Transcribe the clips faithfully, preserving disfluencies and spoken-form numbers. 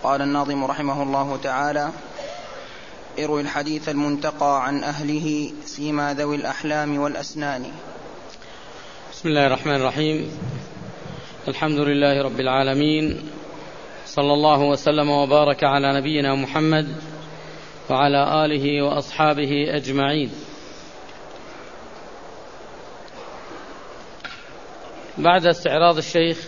قال الناظم رحمه الله تعالى: اروي الحديث المنتقى عن أهله سيما ذوي الأحلام والأسنان. بسم الله الرحمن الرحيم. الحمد لله رب العالمين، صلى الله وسلم وبارك على نبينا محمد وعلى آله وأصحابه أجمعين. بعد استعراض الشيخ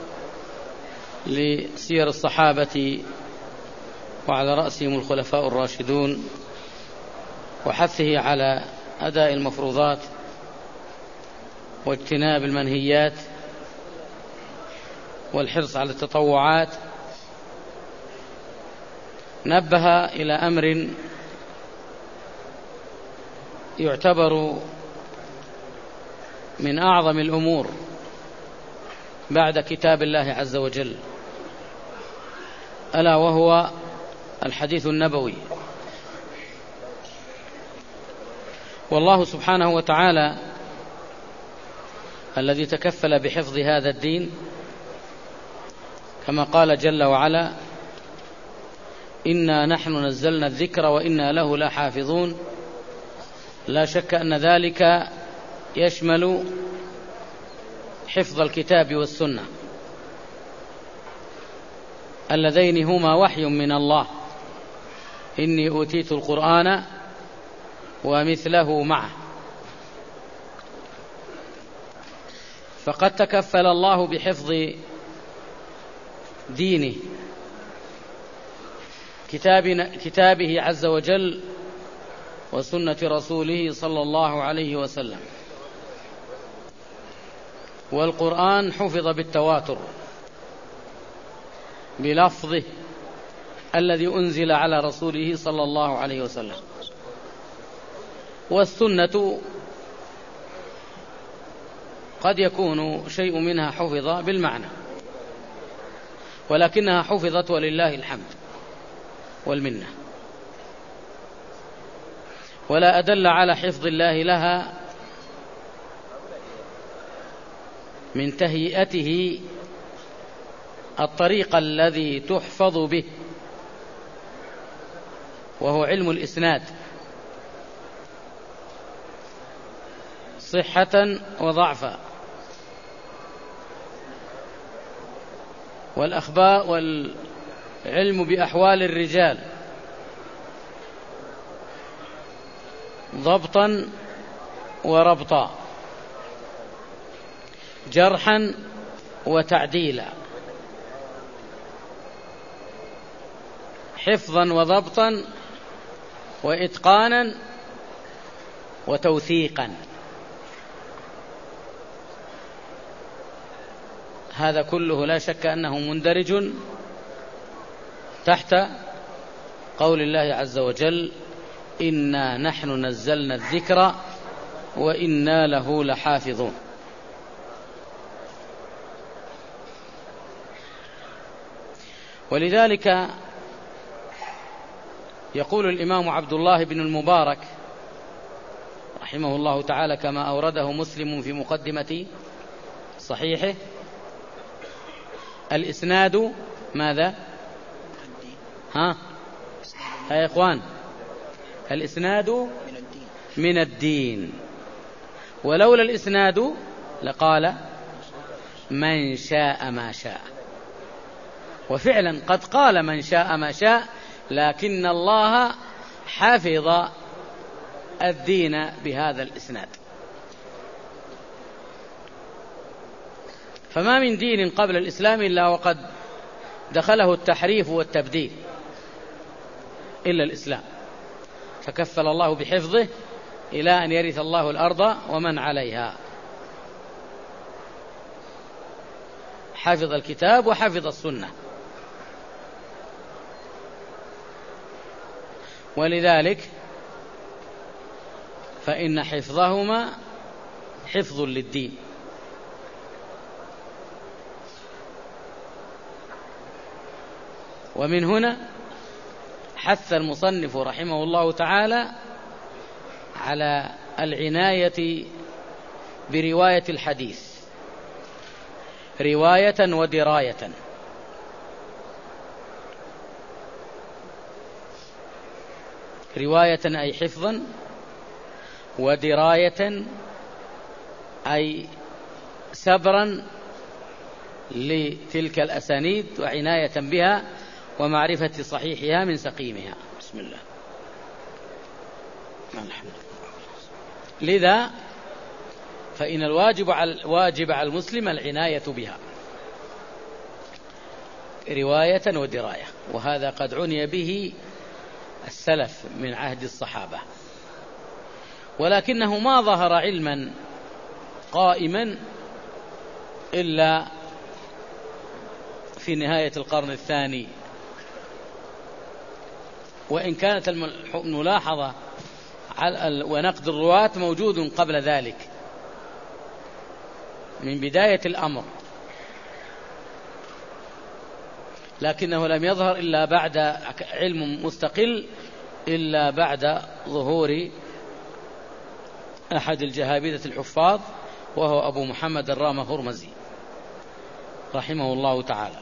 لسير الصحابة وعلى رأسهم الخلفاء الراشدون وحثه على أداء المفروضات واجتناب المنهيات والحرص على التطوعات، نبه إلى أمر يعتبر من أعظم الأمور بعد كتاب الله عز وجل، ألا وهو الحديث النبوي. والله سبحانه وتعالى الذي تكفل بحفظ هذا الدين كما قال جل وعلا: إنا نحن نزلنا الذكر وإنا له لحافظون. لا شك أن ذلك يشمل حفظ الكتاب والسنة اللذين هما وحي من الله. إني أوتيت القرآن ومثله معه. فقد تكفل الله بحفظ دينه كتابه عز وجل وسنة رسوله صلى الله عليه وسلم. والقرآن حفظ بالتواتر بلفظه الذي أنزل على رسوله صلى الله عليه وسلم. والسنة قد يكون شيء منها حفظ بالمعنى، ولكنها حفظت ولله الحمد والمنة. ولا أدل على حفظ الله لها من تهيئته الطريق الذي تحفظ به، وهو علم الإسناد صحة وضعفا، والأخبار والعلم بأحوال الرجال ضبطا وربطا، جرحا وتعديلا، حفظا وضبطا وإتقانا وتوثيقا. هذا كله لا شك أنه مندرج تحت قول الله عز وجل: إنا نحن نزلنا الذكر وإنا له لحافظون. ولذلك يقول الإمام عبد الله بن المبارك رحمه الله تعالى كما أورده مسلم في مقدمة صحيحه: الإسناد ماذا؟ ها ها يا إخوان، الإسناد من الدين، ولولا الإسناد لقال من شاء ما شاء. وفعلا قد قال من شاء ما شاء، لكن الله حفظ الدين بهذا الإسناد. فما من دين قبل الإسلام إلا وقد دخله التحريف والتبديل إلا الإسلام، تكفل الله بحفظه إلى أن يرث الله الأرض ومن عليها. حفظ الكتاب وحفظ السنة. ولذلك فإن حفظهما حفظ للدين. ومن هنا حث المصنف رحمه الله تعالى على العناية برواية الحديث رواية ودراية، رواية أي حفظا، ودراية أي سبرا لتلك الأسانيد وعناية بها ومعرفة صحيحها من سقيمها. بسم الله. لذا فإن الواجب على واجب على المسلم العناية بها رواية ودراية، وهذا قد عني به السلف من عهد الصحابة، ولكنه ما ظهر علما قائما إلا في نهاية القرن الثاني، وإن كانت الملاحظة ونقد الرواة موجود قبل ذلك من بداية الأمر، لكنه لم يظهر إلا بعد علم مستقل إلا بعد ظهور أحد الجهابذة الحفاظ وهو أبو محمد الرام هرمزي رحمه الله تعالى.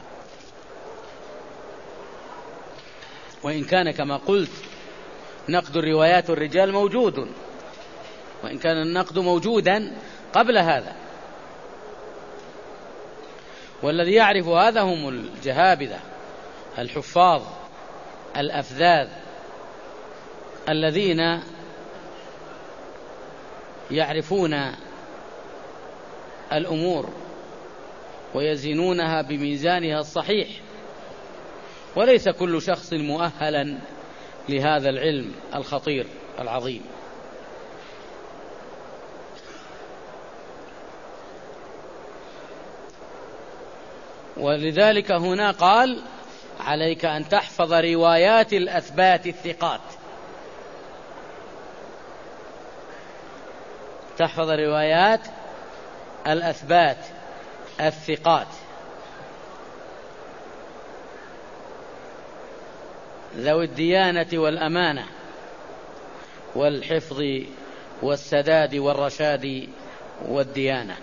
وإن كان كما قلت نقد الروايات والرجال موجود، وإن كان النقد موجودا قبل هذا، والذي يعرف هذا هم الجهابذة الحفاظ الأفذاذ الذين يعرفون الأمور ويزنونها بميزانها الصحيح، وليس كل شخص مؤهلا لهذا العلم الخطير العظيم. ولذلك هنا قال عليك أن تحفظ روايات الأثبات الثقات، تحفظ روايات الأثبات الثقات ذوي الديانة والأمانة والحفظ والسداد والرشاد والديانة،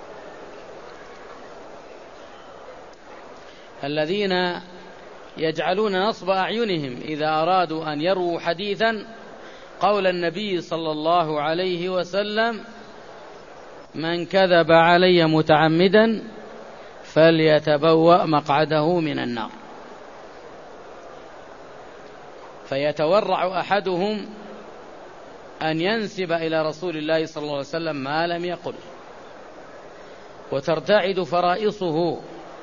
الذين يجعلون نصب أعينهم إذا أرادوا أن يرووا حديثا قول النبي صلى الله عليه وسلم: من كذب علي متعمدا فليتبوأ مقعده من النار. فيتورع أحدهم أن ينسب إلى رسول الله صلى الله عليه وسلم ما لم يقل، وترتعد فرائصه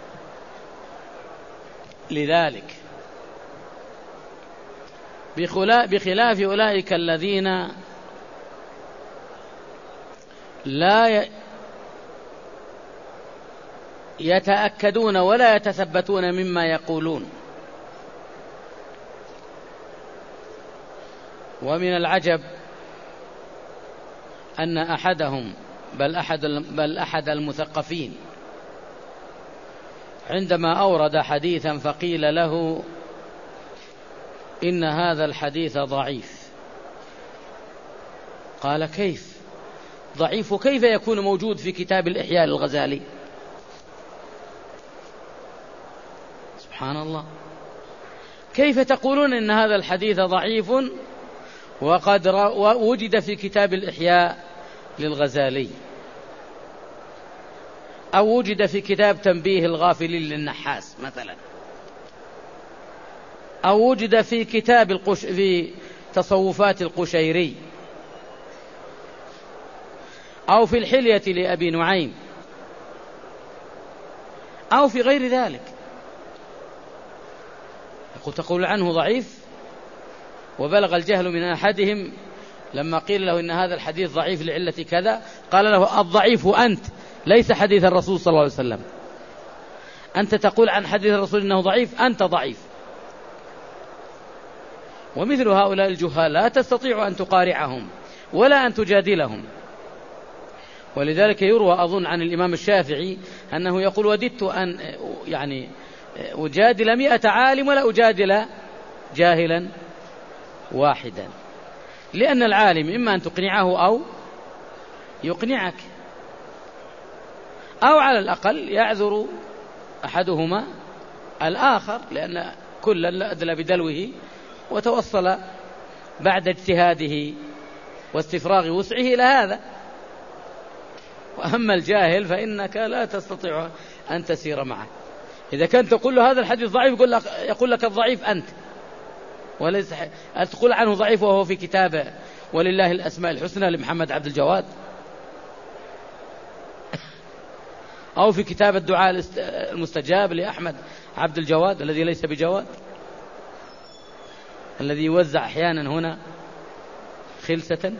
لذلك، بخلاف أولئك الذين لا يتأكدون ولا يتثبتون مما يقولون. ومن العجب أن أحدهم بل أحد, بل أحد المثقفين عندما أورد حديثا فقيل له إن هذا الحديث ضعيف، قال: كيف ضعيف؟ كيف يكون موجود في كتاب الإحياء للغزالي؟ سبحان الله، كيف تقولون إن هذا الحديث ضعيف وقد وجد في كتاب الإحياء للغزالي، أو وجد في كتاب تنبيه الغافلين للنحاس مثلا، أو وجد في كتاب القش في تصوفات القشيري، أو في الحلية لأبي نعيم، أو في غير ذلك. تقول عنه ضعيف، وبلغ الجهل من أحدهم لما قيل له إن هذا الحديث ضعيف لعلة كذا، قال له: الضعيف أنت، ليس حديث الرسول صلى الله عليه وسلم. أنت تقول عن حديث الرسول إنه ضعيف، أنت ضعيف. ومثل هؤلاء الجهال لا تستطيع أن تقارعهم ولا أن تجادلهم. ولذلك يروى أظن عن الإمام الشافعي أنه يقول: وددت أن يعني أجادل مئة عالم ولا أجادل جاهلا واحدا، لأن العالم إما أن تقنعه أو يقنعك، أو على الأقل يعذر أحدهما الآخر، لأن كل أدلى بدلوه وتوصل بعد اجتهاده واستفراغ وسعه إلى هذا. وأما الجاهل فإنك لا تستطيع أن تسير معه. إذا كنت تقول له هذا الحديث ضعيف يقول لك, يقول لك الضعيف أنت، وليس تقول عنه ضعيف وهو في كتابه ولله الأسماء الحسنى لمحمد عبد الجواد، أو في كتاب الدعاء المستجاب لأحمد عبد الجواد الذي ليس بجواد، الذي يوزع أحيانا هنا خلسة.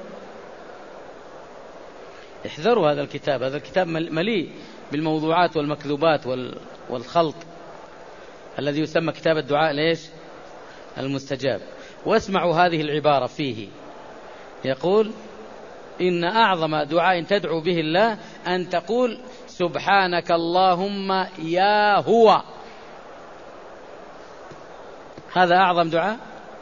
احذروا هذا الكتاب، هذا الكتاب مليء بالموضوعات والمكذوبات والخلط الذي يسمى كتاب الدعاء ليش المستجاب. واسمعوا هذه العبارة فيه، يقول: إن أعظم دعاء تدعو به الله أن تقول سبحانك اللهم يا هو. هذا أعظم دعاء.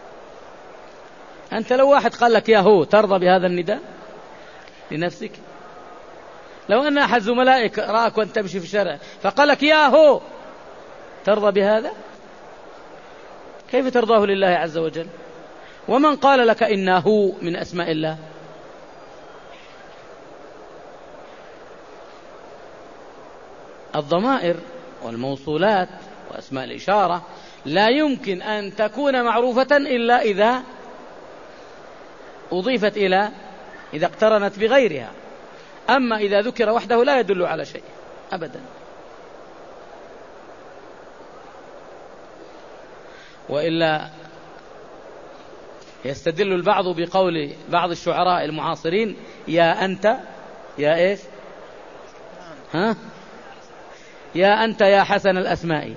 أنت لو واحد قال لك يا هو ترضى بهذا النداء لنفسك؟ لو أن أحد زملائك رأك وأنت تمشي في الشارع فقال لك يا هو ترضى بهذا؟ كيف ترضاه لله عز وجل؟ ومن قال لك إنه من أسماء الله؟ الضمائر والموصولات وأسماء الإشارة لا يمكن أن تكون معروفة إلا إذا أضيفت إلى إذا اقترنت بغيرها. أما إذا ذكر وحده لا يدل على شيء أبدا. وإلا يستدل البعض بقول بعض الشعراء المعاصرين: يا أنت يا إيش ها يا أنت يا حسن الأسماء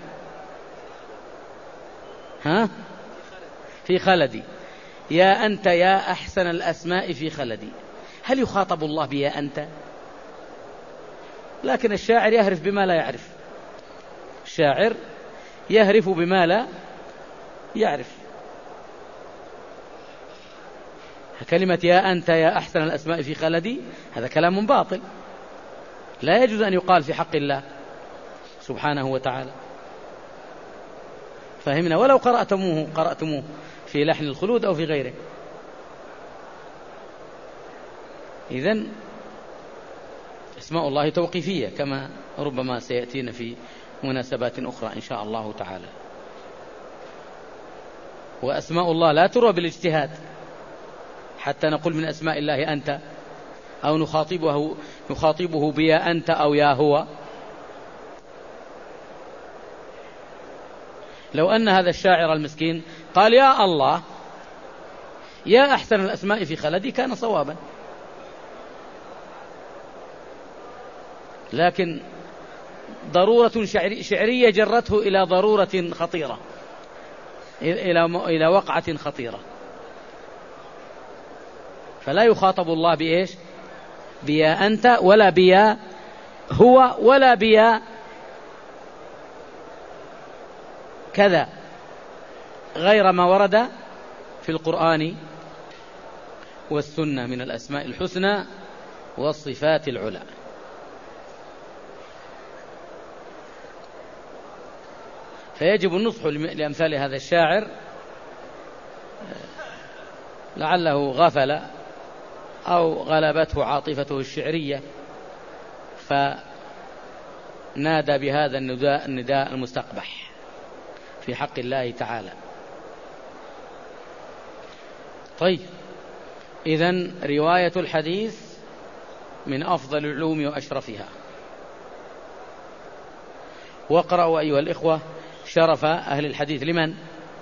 ها في خلدي، يا أنت يا أحسن الأسماء في خلدي. هل يخاطب الله بيا أنت؟ لكن الشاعر يهرف بما لا يعرف، الشاعر يهرف بما لا يعرف. كلمة يا أنت يا أحسن الأسماء في خلدي هذا كلام باطل، لا يجوز أن يقال في حق الله سبحانه وتعالى. فهمنا؟ ولو قرأتموه قرأتموه في لحن الخلود أو في غيره. إذن اسماء الله توقيفية كما ربما سيأتينا في مناسبات أخرى إن شاء الله تعالى. وأسماء الله لا تروى بالاجتهاد حتى نقول من أسماء الله أنت، أو نخاطبه, نخاطبه بيا أنت أو يا هو. لو أن هذا الشاعر المسكين قال يا الله يا أحسن الأسماء في خلدي كان صوابا، لكن ضرورة شعرية جرته إلى ضرورة خطيرة، إلى وقعة خطيرة. فلا يخاطب الله بإيش؟ بيا أنت ولا بيا هو ولا بيا كذا، غير ما ورد في القرآن والسنة من الأسماء الحسنى والصفات العلى. فيجب النصح لأمثال هذا الشاعر، لعله غفل أو غلبته عاطفته الشعرية فنادى بهذا النداء, النداء المستقبح في حق الله تعالى. طيب، إذن رواية الحديث من أفضل العلوم وأشرفها. واقرأوا أيها الإخوة شرف أهل الحديث لمن؟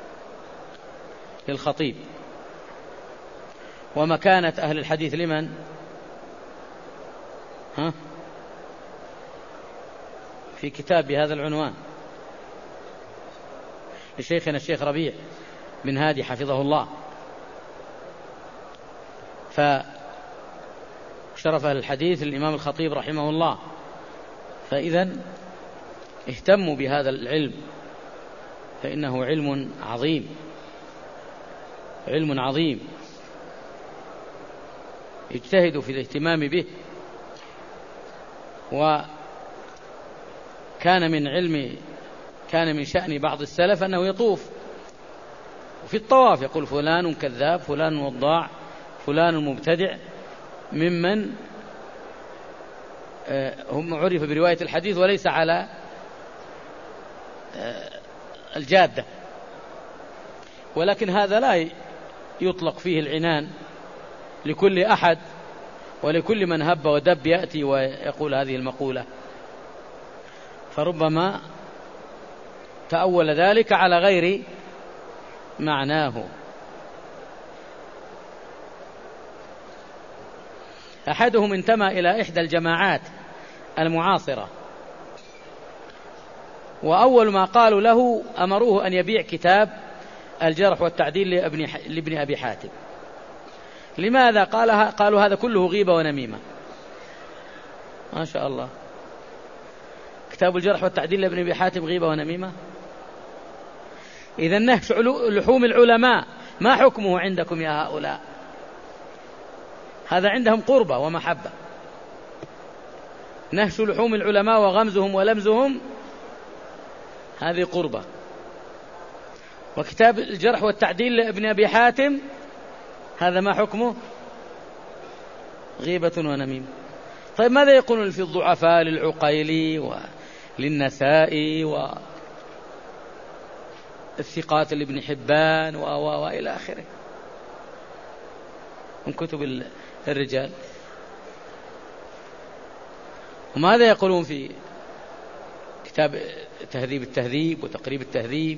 للخطيب. ومكانة أهل الحديث لمن؟ ها؟ في كتاب بهذا العنوان لشيخنا الشيخ ربيع بن هادي حفظه الله. فشرف أهل الحديث للإمام الخطيب رحمه الله. فإذن اهتموا بهذا العلم، فإنه علم عظيم، علم عظيم، اجتهدوا في الاهتمام به. وكان من علم كان من شأن بعض السلف أنه يطوف في الطواف يقول فلان كذاب، فلان وضاع، فلان مبتدع، ممن هم عرف برواية الحديث وليس على الجادة. ولكن هذا لا يطلق فيه العنان لكل أحد ولكل من هب ودب يأتي ويقول هذه المقولة، فربما تأول ذلك على غير معناه. أحدهم انتمى إلى إحدى الجماعات المعاصرة، وأول ما قالوا له أمروه أن يبيع كتاب الجرح والتعديل لابن, لابن أبي حاتم. لماذا؟ قالها قالوا هذا كله غيبة ونميمة. ما شاء الله، كتاب الجرح والتعديل لابن أبي حاتم غيبة ونميمة؟ إذا نهش لحوم العلماء ما حكمه عندكم يا هؤلاء؟ هذا عندهم قربة ومحبة. نهش لحوم العلماء وغمزهم ولمزهم هذه قربة. وكتاب الجرح والتعديل لابن أبي حاتم هذا ما حكمه؟ غيبة ونميمة. طيب ماذا يقولون في الضعفاء للعقيلي وللنسائي والثقات لابن حبان و و وإلى آخره من كتب الرجال؟ وماذا يقولون في كتاب تهذيب التهذيب وتقريب التهذيب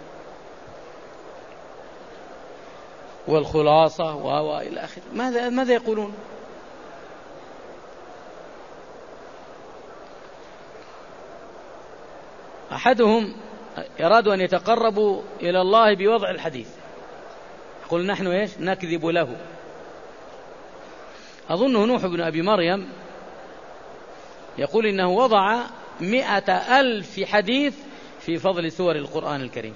والخلاصة و إلى آخره؟ ماذا ماذا يقولون؟ أحدهم يرادوا أن يتقربوا إلى الله بوضع الحديث، يقول نحن إيش نكذب له. أظنه نوح بن أبي مريم يقول إنه وضع مئة ألف حديث في فضل سور القرآن الكريم.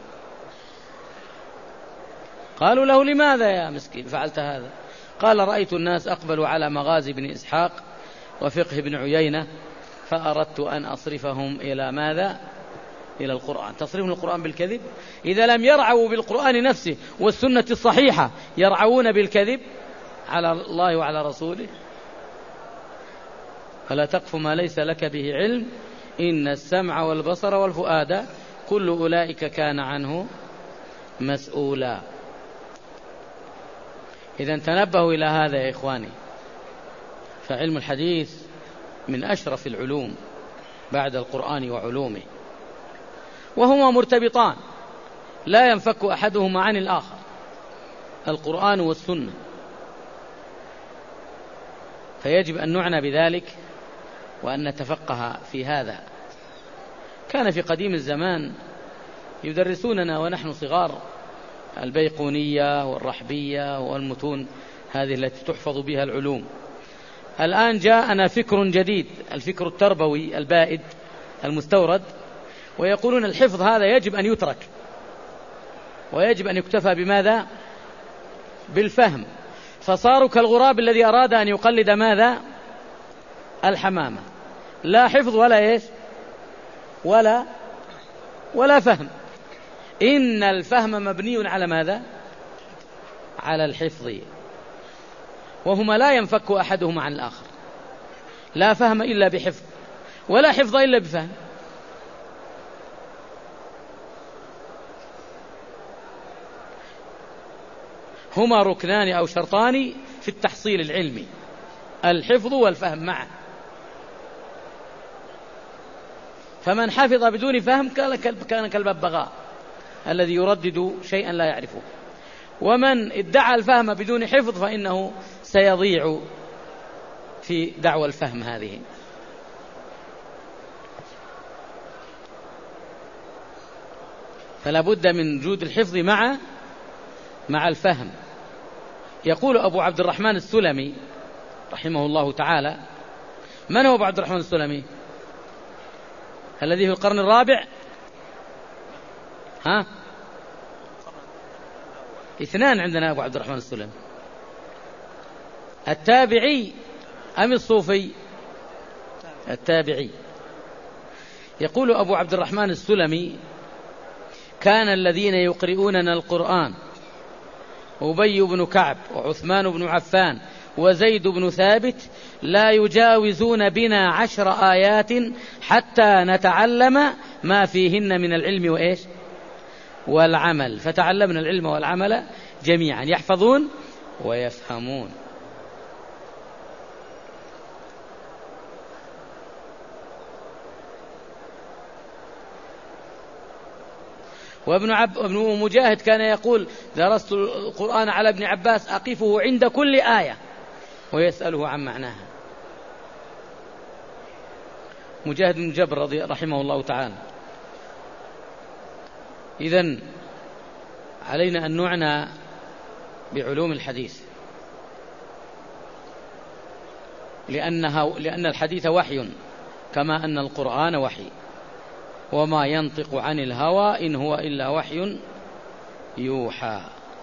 قالوا له لماذا يا مسكين فعلت هذا؟ قال رأيت الناس أقبلوا على مغازي بن إسحاق وفقه بن عيينة فأردت أن أصرفهم إلى ماذا؟ إلى القرآن. تصريف القرآن بالكذب؟ إذا لم يرعوا بالقرآن نفسه والسنة الصحيحة يرعون بالكذب على الله وعلى رسوله؟ فلا تقف ما ليس لك به علم إن السمع والبصر والفؤاد كل أولئك كان عنه مسؤولا. إذا تنبهوا إلى هذا يا إخواني، فعلم الحديث من أشرف العلوم بعد القرآن وعلومه، وهما مرتبطان لا ينفك أحدهما عن الآخر، القرآن والسنة. فيجب أن نعنى بذلك وأن نتفقه في هذا. كان في قديم الزمان يدرسوننا ونحن صغار البيقونية والرحبية والمتون هذه التي تحفظ بها العلوم. الآن جاءنا فكر جديد، الفكر التربوي البائد المستورد، ويقولون الحفظ هذا يجب أن يترك ويجب أن يكتفى بماذا؟ بالفهم. فصاروا كالغراب الذي أراد أن يقلد ماذا؟ الحمامة، لا حفظ ولا إيش ولا ولا فهم. إن الفهم مبني على ماذا؟ على الحفظ، وهما لا ينفك أحدهما عن الآخر. لا فهم إلا بحفظ ولا حفظ إلا بفهم. هما ركنان أو شرطان في التحصيل العلمي، الحفظ والفهم معا. فمن حفظ بدون فهم كان كالببغاء الذي يردد شيئا لا يعرفه، ومن ادعى الفهم بدون حفظ فإنه سيضيع في دعوى الفهم هذه. فلا بد من وجود الحفظ مع مع الفهم. يقول أبو عبد الرحمن السلمي رحمه الله تعالى، من هو أبو عبد الرحمن السلمي؟ الذي في القرن الرابع؟ ها؟ اثنان عندنا أبو عبد الرحمن السلمي، التابعي أم الصوفي؟ التابعي. يقول أبو عبد الرحمن السلمي: كان الذين يقرؤوننا القرآن أبي بن كعب وعثمان بن عفان وزيد بن ثابت لا يجاوزون بنا عشر آيات حتى نتعلم ما فيهن من العلم وإيش والعمل. فتعلمنا العلم والعمل جميعا، يحفظون ويفهمون. وابن عب... ابن مجاهد كان يقول درست القرآن على ابن عباس أقفه عند كل آية ويسأله عن معناها. مجاهد بن جبر رضي رحمه الله تعالى. إذن علينا أن نعنى بعلوم الحديث، لأنها لأن الحديث وحي كما أن القرآن وحي، وما ينطق عن الهوى إن هو إلا وحي يوحى.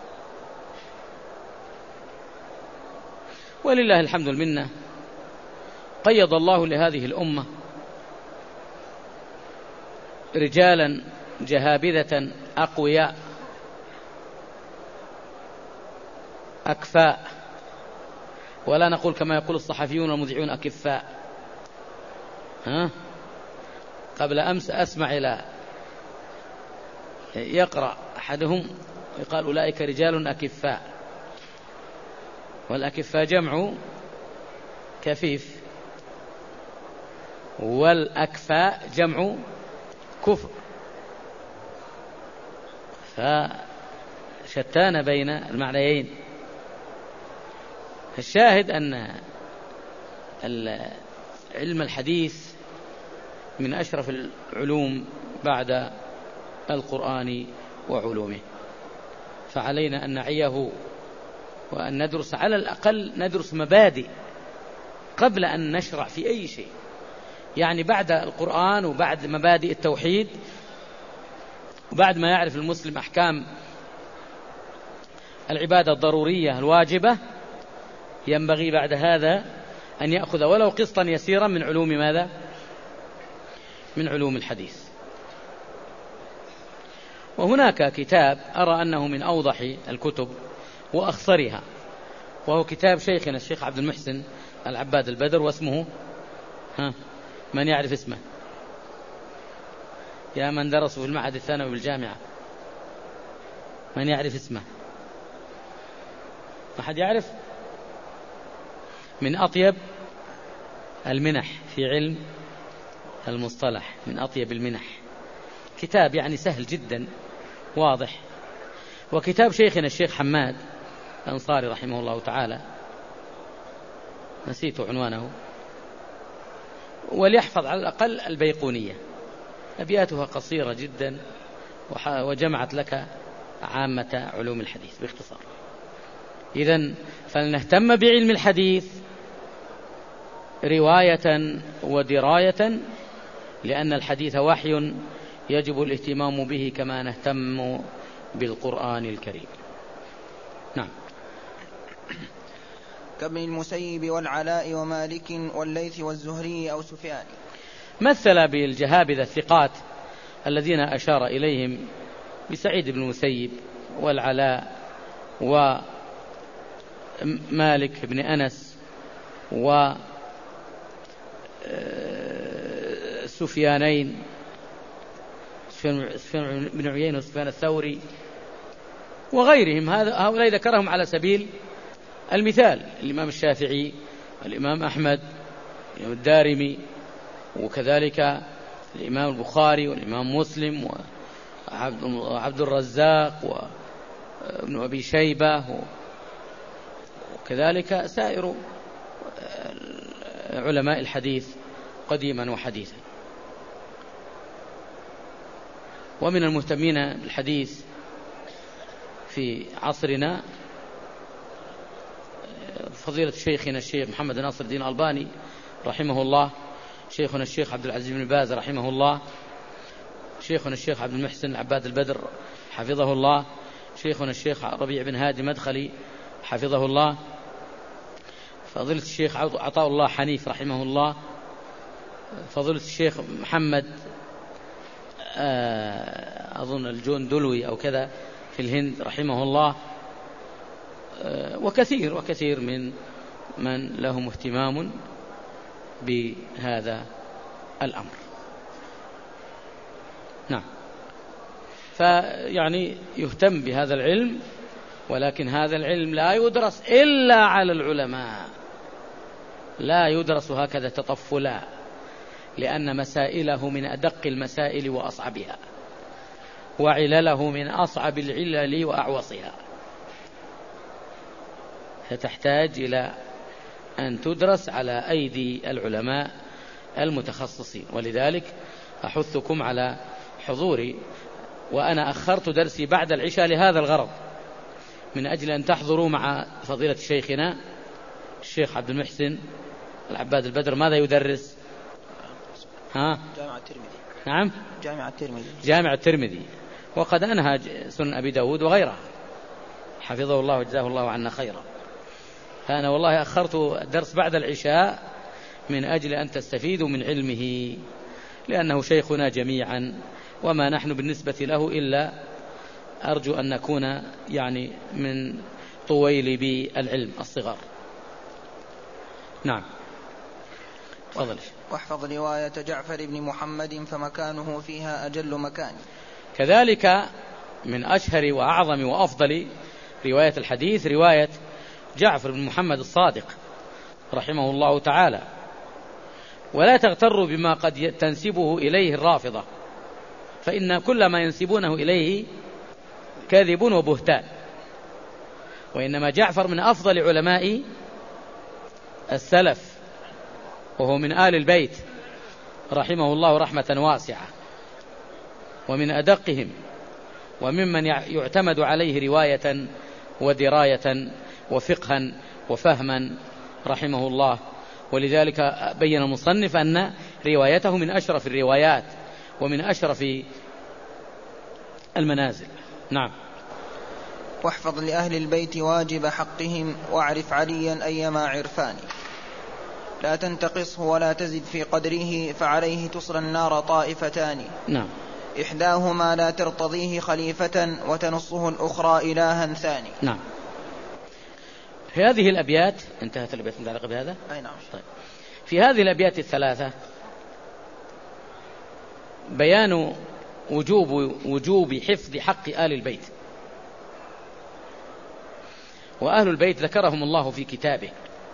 ولله الحمد والمنة، قيض الله لهذه الأمة رجالا جهابذة أقوياء أكفاء، ولا نقول كما يقول الصحفيون والمذيعون أكفاء. ها؟ قبل أمس أسمع إلى يقرأ أحدهم يقال أولئك رجال أكفاء، والأكفاء جمع كفيف، والأكفاء جمع كفء، فشتان بين المعنيين. الشاهد أن علم الحديث من أشرف العلوم بعد القرآن وعلومه، فعلينا أن نعيه وأن ندرس، على الأقل ندرس مبادئ قبل أن نشرع في أي شيء. يعني بعد القرآن وبعد مبادئ التوحيد وبعد ما يعرف المسلم أحكام العبادة الضرورية الواجبة، ينبغي بعد هذا أن يأخذ ولو قسطا يسيرا من علوم ماذا؟ من علوم الحديث. وهناك كتاب أرى أنه من أوضح الكتب وأخصرها، وهو كتاب شيخنا الشيخ عبد المحسن العباد البدر، واسمه ها من يعرف اسمه؟ يا من درسوا في المعهد الثانوي بالجامعة، من يعرف اسمه؟ ما حد يعرف؟ من أطيب المنح في علم المصطلح، من أطيب المنح. كتاب يعني سهل جدا واضح، وكتاب شيخنا الشيخ حماد الأنصاري رحمه الله تعالى، نسيت عنوانه، وليحفظ على الأقل البيقونية، أبياتها قصيرة جدا وجمعت لك عامة علوم الحديث باختصار. إذن فلنهتم بعلم الحديث رواية ودراية، لأن الحديث وحي يجب الاهتمام به كما نهتم بالقرآن الكريم. نعم. كابن المسيب والعلاء ومالك والليث والزهري أو سفيان. مثل بالجهابذة الثقات الذين أشار إليهم بسعيد بن المسيب والعلاء ومالك بن أنس وسفيانين، سفيان بن عيينة وسفيان الثوري وغيرهم. هؤلاء ذكرهم على سبيل المثال، الإمام الشافعي، الإمام أحمد، الإمام الدارمي، وكذلك الإمام البخاري والإمام مسلم وعبد الرزاق وابن أبي شيبة، وكذلك سائر علماء الحديث قديما وحديثا. ومن المهتمين بالحديث في عصرنا فضيلة شيخنا الشيخ محمد ناصر الدين الألباني رحمه الله، شيخنا الشيخ عبد العزيز بن باز رحمه الله، شيخنا الشيخ عبد المحسن العباد البدر حفظه الله، شيخنا الشيخ ربيع بن هادي مدخلي حفظه الله، فضيلة الشيخ عطاء الله حنيف رحمه الله، فضيلة الشيخ محمد أظن الجون دلوي أو كذا في الهند رحمه الله، وكثير وكثير من من لهم اهتمام بهذا الأمر. نعم. فيعني يهتم بهذا العلم، ولكن هذا العلم لا يدرس إلا على العلماء، لا يدرس هكذا تطفلا، لأن مسائله من أدق المسائل وأصعبها، وعلله من أصعب العلل وأعوصها، فتحتاج إلى أن تدرس على أيدي العلماء المتخصصين. ولذلك أحثكم على حضوري، وأنا أخرت درسي بعد العشاء لهذا الغرض، من أجل أن تحضروا مع فضيلة شيخنا الشيخ عبد المحسن العباد البدر. ماذا يدرس؟ ها؟ جامع الترمذي. نعم، جامع الترمذي. جامع الترمذي، وقد أنهى سنن أبي داود وغيره، حفظه الله وجزاه الله عنا خيرا. فأنا والله أخرت الدرس بعد العشاء من أجل أن تستفيدوا من علمه، لأنه شيخنا جميعا، وما نحن بالنسبة له إلا أرجو أن نكون يعني من طويل العلم الصغار. نعم. فضل. واحفظ رواية جعفر بن محمد فمكانه فيها أجل مكان. كذلك من أشهر وأعظم وأفضل رواية الحديث رواية جعفر بن محمد الصادق رحمه الله تعالى. ولا تغتروا بما قد تنسبه إليه الرافضة، فإن كل ما ينسبونه إليه كاذب وبهتان، وإنما جعفر من أفضل علماء السلف، وهو من آل البيت رحمه الله رحمة واسعة، ومن أدقهم، وممن يعتمد عليه رواية ودراية وفقها وفهما رحمه الله. ولذلك بين المصنف أن روايته من أشرف الروايات ومن أشرف المنازل. نعم. واحفظ لأهل البيت واجب حقهم، واعرف عليا أيما عرفان، لا تنتقصه ولا تزد في قدره، فعليه تصلى النار طائفتان. نعم. إحداهما لا ترتضيه خليفة، وتنصه الأخرى إلها ثاني. نعم. في هذه الأبيات انتهت الأبيات المتعلقة بهذا. أي نعم. طيب. في هذه الأبيات الثلاثة بيان وجوب وجوب حفظ حق آل البيت. وأهل البيت ذكرهم الله في كتابه،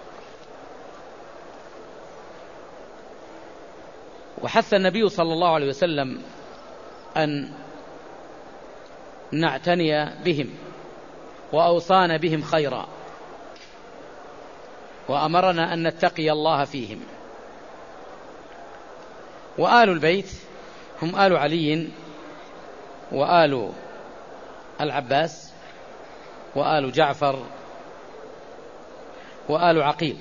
وحث النبي صلى الله عليه وسلم أن نعتني بهم، وأوصانا بهم خيرا، وأمرنا أن نتقي الله فيهم. وآل البيت هم آل علي وآل العباس وآل جعفر وآل عقيل،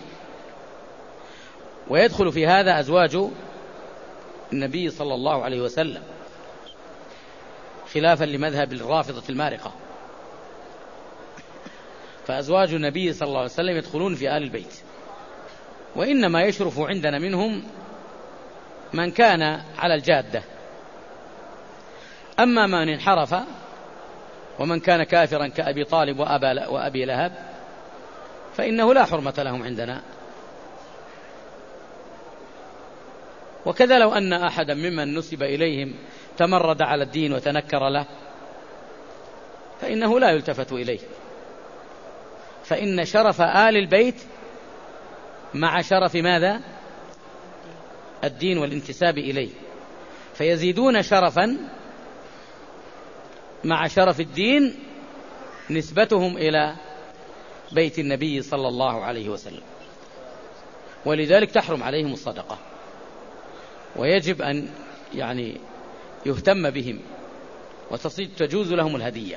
ويدخل في هذا أزواج النبي صلى الله عليه وسلم، خلافا لمذهب الرافضة المارقة، فأزواج النبي صلى الله عليه وسلم يدخلون في آل البيت. وإنما يشرف عندنا منهم من كان على الجادة، أما من انحرف ومن كان كافرا كأبي طالب وأبي لهب فإنه لا حرمة لهم عندنا. وكذا لو أن أحدا ممن نسب إليهم تمرد على الدين وتنكر له فإنه لا يلتفت إليه، فإن شرف آل البيت مع شرف ماذا؟ الدين والانتساب إليه، فيزيدون شرفا مع شرف الدين نسبتهم إلى بيت النبي صلى الله عليه وسلم. ولذلك تحرم عليهم الصدقة، ويجب أن يعني يهتم بهم وتجوز لهم الهدية.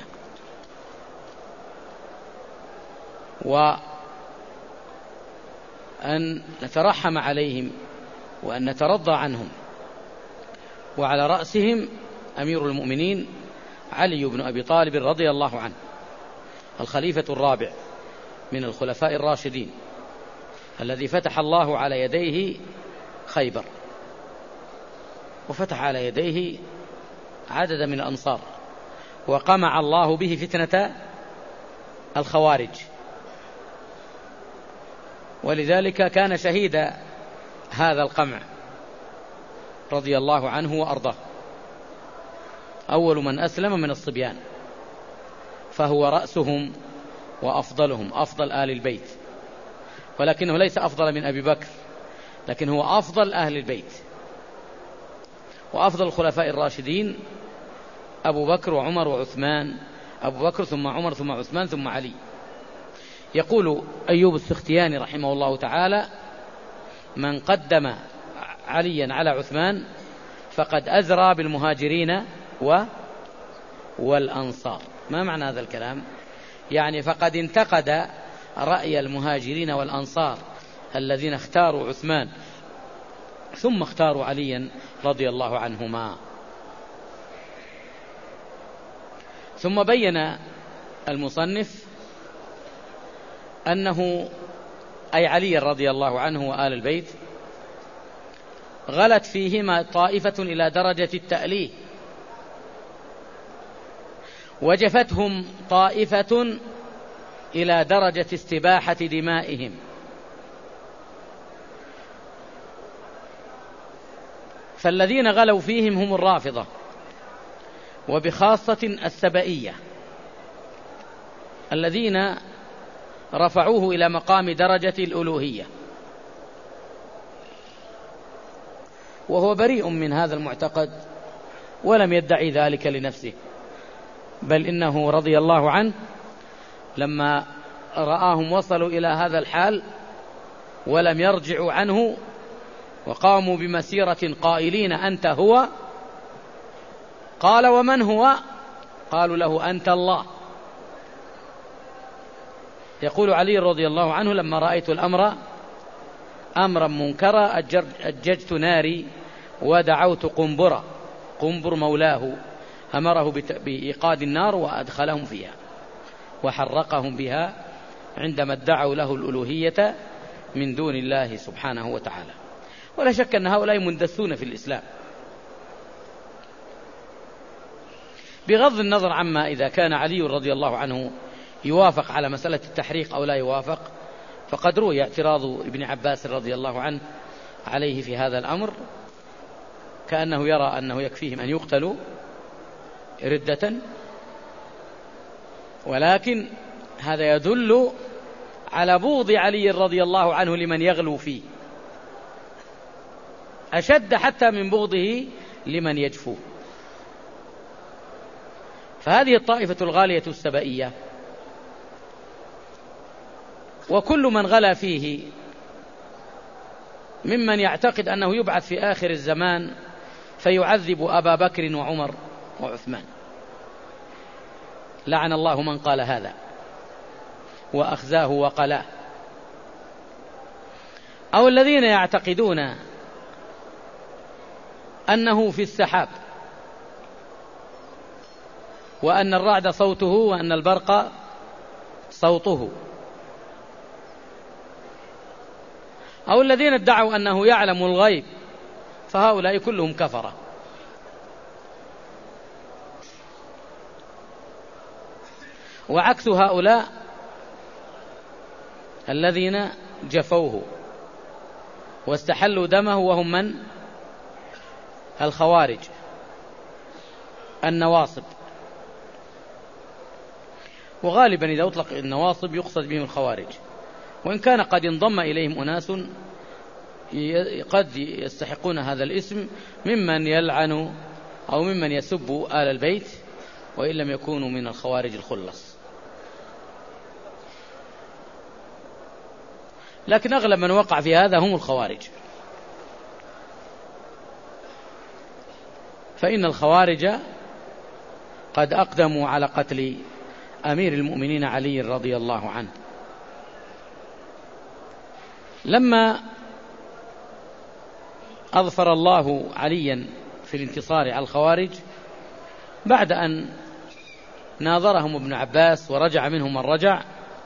وأن نترحم عليهم وأن نترضى عنهم، وعلى رأسهم أمير المؤمنين علي بن أبي طالب رضي الله عنه، الخليفة الرابع من الخلفاء الراشدين، الذي فتح الله على يديه خيبر، وفتح على يديه عدد من الأنصار، وقمع الله به فتنة الخوارج ولذلك كان شهيد هذا القمع رضي الله عنه وأرضاه، أول من أسلم من الصبيان، فهو رأسهم وأفضلهم، أفضل آل البيت، ولكنه ليس أفضل من أبي بكر، لكن هو أفضل أهل البيت، وأفضل الخلفاء الراشدين أبو بكر وعمر وعثمان، أبو بكر ثم عمر ثم عثمان ثم علي. يقول أيوب السختياني رحمه الله تعالى: من قدم عليا على عثمان فقد أزرى بالمهاجرين و والأنصار. ما معنى هذا الكلام؟ يعني فقد انتقد رأي المهاجرين والأنصار الذين اختاروا عثمان ثم اختاروا عليا رضي الله عنهما. ثم بين المصنف أنه أي علي رضي الله عنه وآل البيت غلت فيهما طائفة إلى درجة التأليه، وجفتهم طائفة إلى درجة استباحة دمائهم. فالذين غلوا فيهم هم الرافضة، وبخاصة السبئية الذين رفعوه إلى مقام درجة الألوهية، وهو بريء من هذا المعتقد ولم يدعي ذلك لنفسه، بل إنه رضي الله عنه لما رآهم وصلوا إلى هذا الحال ولم يرجعوا عنه وقاموا بمسيرة قائلين أنت هو، قال ومن هو؟ قالوا له أنت الله. يقول علي رضي الله عنه: لما رأيت الأمر أمرا منكرا أججت ناري ودعوت قنبرا، قنبر مولاه، أمره بإيقاد النار وأدخلهم فيها وحرقهم بها عندما ادعوا له الألوهية من دون الله سبحانه وتعالى. ولا شك أن هؤلاء مندسون في الإسلام، بغض النظر عما إذا كان علي رضي الله عنه يوافق على مسألة التحريق أو لا يوافق، فقد روي اعتراض ابن عباس رضي الله عنه عليه في هذا الأمر، كأنه يرى أنه يكفيهم أن يقتلوا ردة، ولكن هذا يدل على بغض علي رضي الله عنه لمن يغلو فيه، أشد حتى من بغضه لمن يجفوه. فهذه الطائفة الغالية السبئية، وكل من غلا فيه ممن يعتقد أنه يبعث في آخر الزمان فيعذب أبا بكر وعمر وعثمان، لعن الله من قال هذا وأخزاه وقلاه. أو الذين يعتقدون أنه في السحاب، وأن الرعد صوته وأن البرق صوته. أو الذين ادعوا أنه يعلم الغيب، فهؤلاء كلهم كفرة. وعكس هؤلاء الذين جفوه واستحلوا دمه وهم من؟ الخوارج النواصب. وغالبا إذا أطلق النواصب يقصد بهم الخوارج، وإن كان قد انضم إليهم أناس قد يستحقون هذا الاسم ممن يلعن أو ممن يسب آل البيت، وإن لم يكونوا من الخوارج الخلص. لكن أغلب من وقع في هذا هم الخوارج، فإن الخوارج قد أقدموا على قتل أمير المؤمنين علي رضي الله عنه. لما أظفر الله عليا في الانتصار على الخوارج بعد أن ناظرهم ابن عباس ورجع منهم من رجع،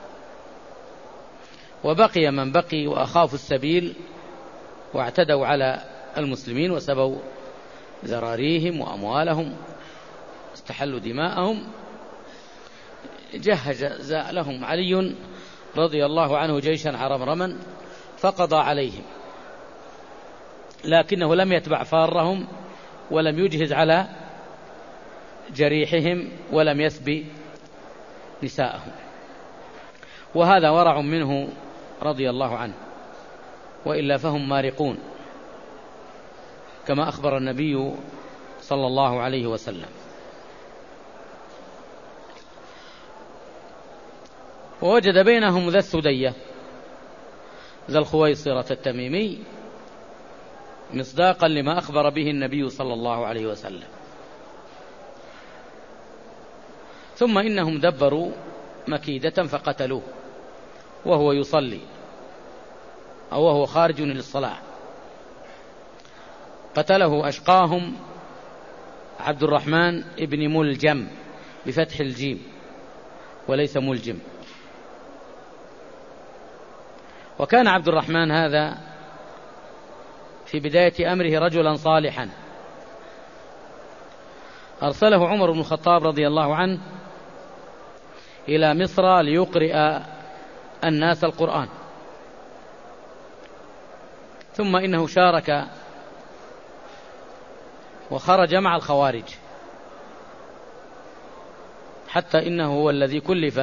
وبقي من بقي وأخافوا السبيل واعتدوا على المسلمين وسبوا ذراريهم وأموالهم استحلوا دماءهم، جهز لهم علي رضي الله عنه جيشا عرمرما فقضى عليهم، لكنه لم يتبع فارهم ولم يجهز على جريحهم ولم يسبي نساءهم، وهذا ورع منه رضي الله عنه، وإلا فهم مارقون كما أخبر النبي صلى الله عليه وسلم. ووجد بينهم ذا السدية ذا الخويصرة التميمي مصداقا لما أخبر به النبي صلى الله عليه وسلم. ثم إنهم دبروا مكيدة فقتلوه وهو يصلي أو وهو خارج للصلاة. قتله أشقاهم عبد الرحمن ابن ملجم بفتح الجيم وليس ملجم. وكان عبد الرحمن هذا في بداية أمره رجلا صالحا، أرسله عمر بن الخطاب رضي الله عنه إلى مصر ليقرئ الناس القرآن، ثم إنه شارك وخرج مع الخوارج، حتى إنه هو الذي كلف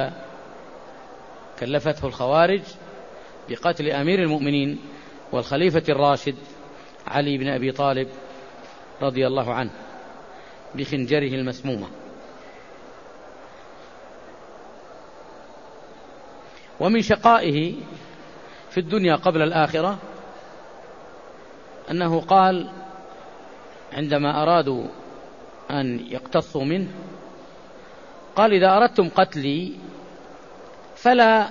كلفته الخوارج بقتل أمير المؤمنين والخليفة الراشد علي بن أبي طالب رضي الله عنه بخنجره المسمومة. ومن شقائه في الدنيا قبل الآخرة أنه قال عندما أرادوا أن يقتصوا منه، قال: إذا أردتم قتلي فلا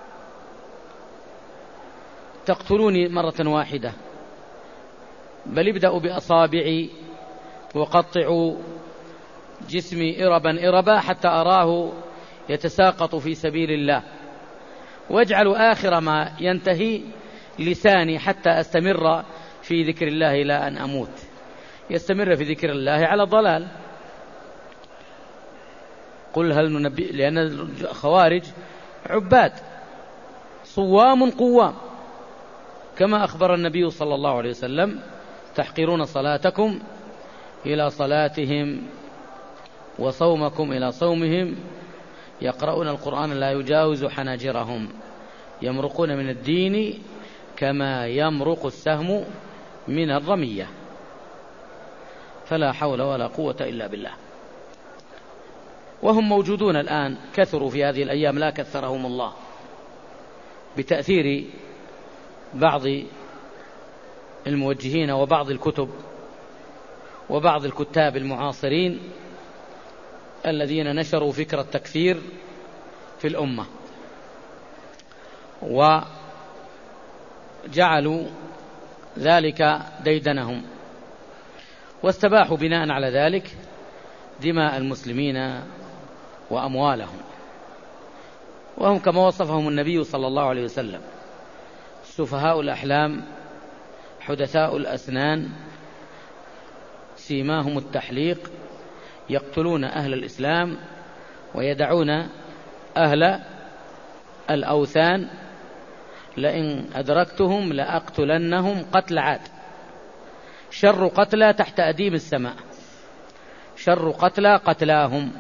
تقتلوني مرة واحدة، بل ابدأوا بأصابعي وقطعوا جسمي إربا إربا حتى أراه يتساقط في سبيل الله، واجعلوا آخر ما ينتهي لساني حتى أستمر في ذكر الله إلى أن أموت. يستمر في ذكر الله على ضلال. قل هل ننبئ، لأن الخوارج عباد صوام قوام، كما أخبر النبي صلى الله عليه وسلم: تحقرون صلاتكم إلى صلاتهم وصومكم إلى صومهم، يقرؤون القرآن لا يجاوز حناجرهم، يمرقون من الدين كما يمرق السهم من الرمية. فلا حول ولا قوة إلا بالله. وهم موجودون الآن، كثروا في هذه الأيام لا كثرهم الله، بتأثير بعض الموجهين وبعض الكتب وبعض الكتاب المعاصرين الذين نشروا فكر التكفير في الأمة، وجعلوا ذلك ديدنهم، واستباحوا بناء على ذلك دماء المسلمين وأموالهم. وهم كما وصفهم النبي صلى الله عليه وسلم: سفهاء الأحلام حدثاء الأسنان سيماهم التحليق، يقتلون أهل الإسلام ويدعون أهل الأوثان، لئن أدركتهم لأقتلنهم قتل عاد. شر قتلى تحت أديم السماء، شر قتلى قتلاهم،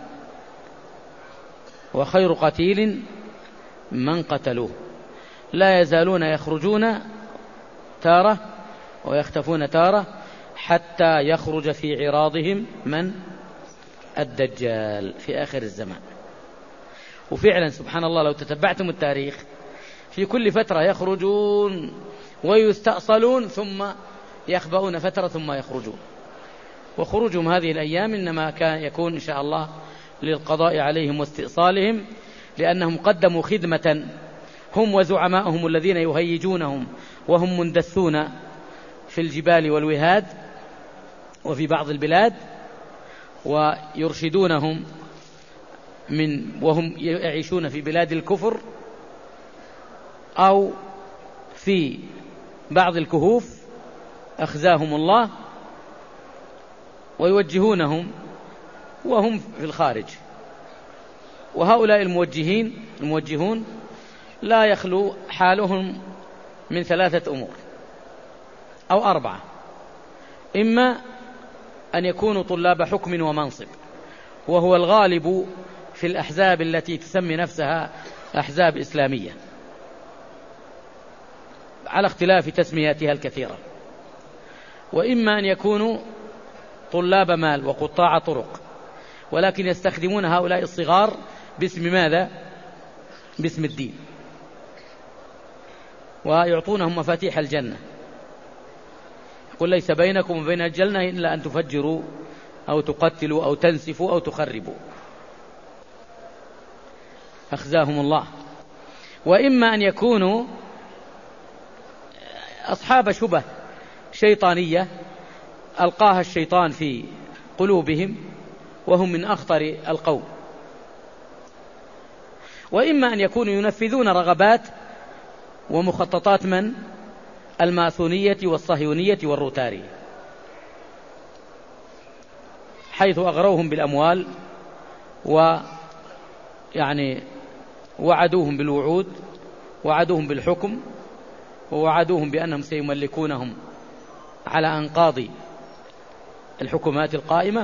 وخير قتيل من قتلوه. لا يزالون يخرجون تارة ويختفون تارة حتى يخرج في عراضهم من الدجال في آخر الزمان. وفعلا سبحان الله، لو تتبعتم التاريخ في كل فترة يخرجون ويستأصلون ثم يخبؤون فترة ثم يخرجون. وخروجهم هذه الأيام إنما كان يكون إن شاء الله للقضاء عليهم واستئصالهم، لأنهم قدموا خدمة هم وزعماءهم الذين يهيجونهم وهم مندسون في الجبال والوهاد وفي بعض البلاد، ويرشدونهم من وهم يعيشون في بلاد الكفر أو في بعض الكهوف أخزاهم الله، ويوجهونهم وهم في الخارج. وهؤلاء الموجهين الموجهون لا يخلو حالهم من ثلاثة أمور أو أربعة: إما أن يكونوا طلاب حكم ومنصب، وهو الغالب في الأحزاب التي تسمي نفسها أحزاب إسلامية على اختلاف تسمياتها الكثيرة، وإما أن يكونوا طلاب مال وقطاع طرق، ولكن يستخدمون هؤلاء الصغار باسم ماذا؟ باسم الدين، ويعطونهم مفاتيح الجنة. يقول: ليس بينكم وبين الجنة إلا أن تفجروا أو تقتلوا أو تنسفوا أو تخربوا. أخزاهم الله. وإما أن يكونوا أصحاب شبه شيطانية ألقاها الشيطان في قلوبهم وهم من أخطر القوم. وإما أن يكونوا ينفذون رغبات ومخططات من؟ الماثونية والصهيونية والروتارية، حيث أغروهم بالأموال ويعني وعدوهم بالوعود، وعدوهم بالحكم، ووعدوهم بأنهم سيملكونهم على أنقاض الحكومات القائمة،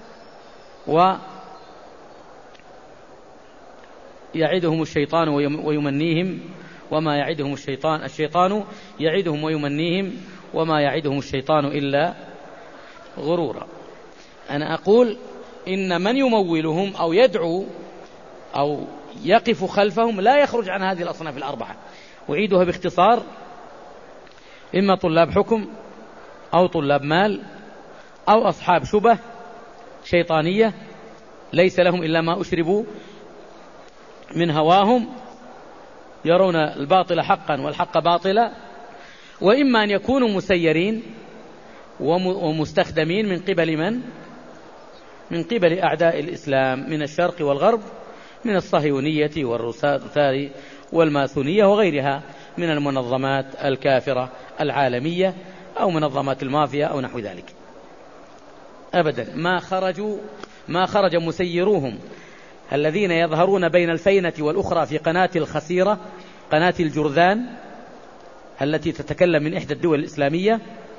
ويعدهم الشيطان ويمنيهم وما يعدهم الشيطان الشيطان يعدهم ويمنيهم وما يعدهم الشيطان إلا غرورا. أنا أقول إن من يمولهم أو يدعو أو يقف خلفهم لا يخرج عن هذه الأصناف الأربعة. أعيدها باختصار: إما طلاب حكم أو طلاب مال أو أصحاب شبه شيطانية ليس لهم إلا ما أشربوا من هواهم، يرون الباطل حقا والحق باطلا. وإما أن يكونوا مسيرين ومستخدمين من قبل من؟ من قبل أعداء الإسلام من الشرق والغرب، من الصهيونية والروتاري والماثونية وغيرها من المنظمات الكافرة العالمية أو منظمات المافيا أو نحو ذلك. أبدا ما خرجوا ما خرج مسيروهم الذين يظهرون بين الفينة والأخرى في قناة الخسيرة، قناة الجرذان التي تتكلم من إحدى الدول الإسلامية،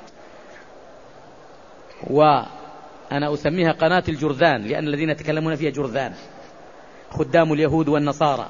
وأنا أسميها قناة الجرذان لأن الذين يتكلمون فيها جرذان خدام اليهود والنصارى.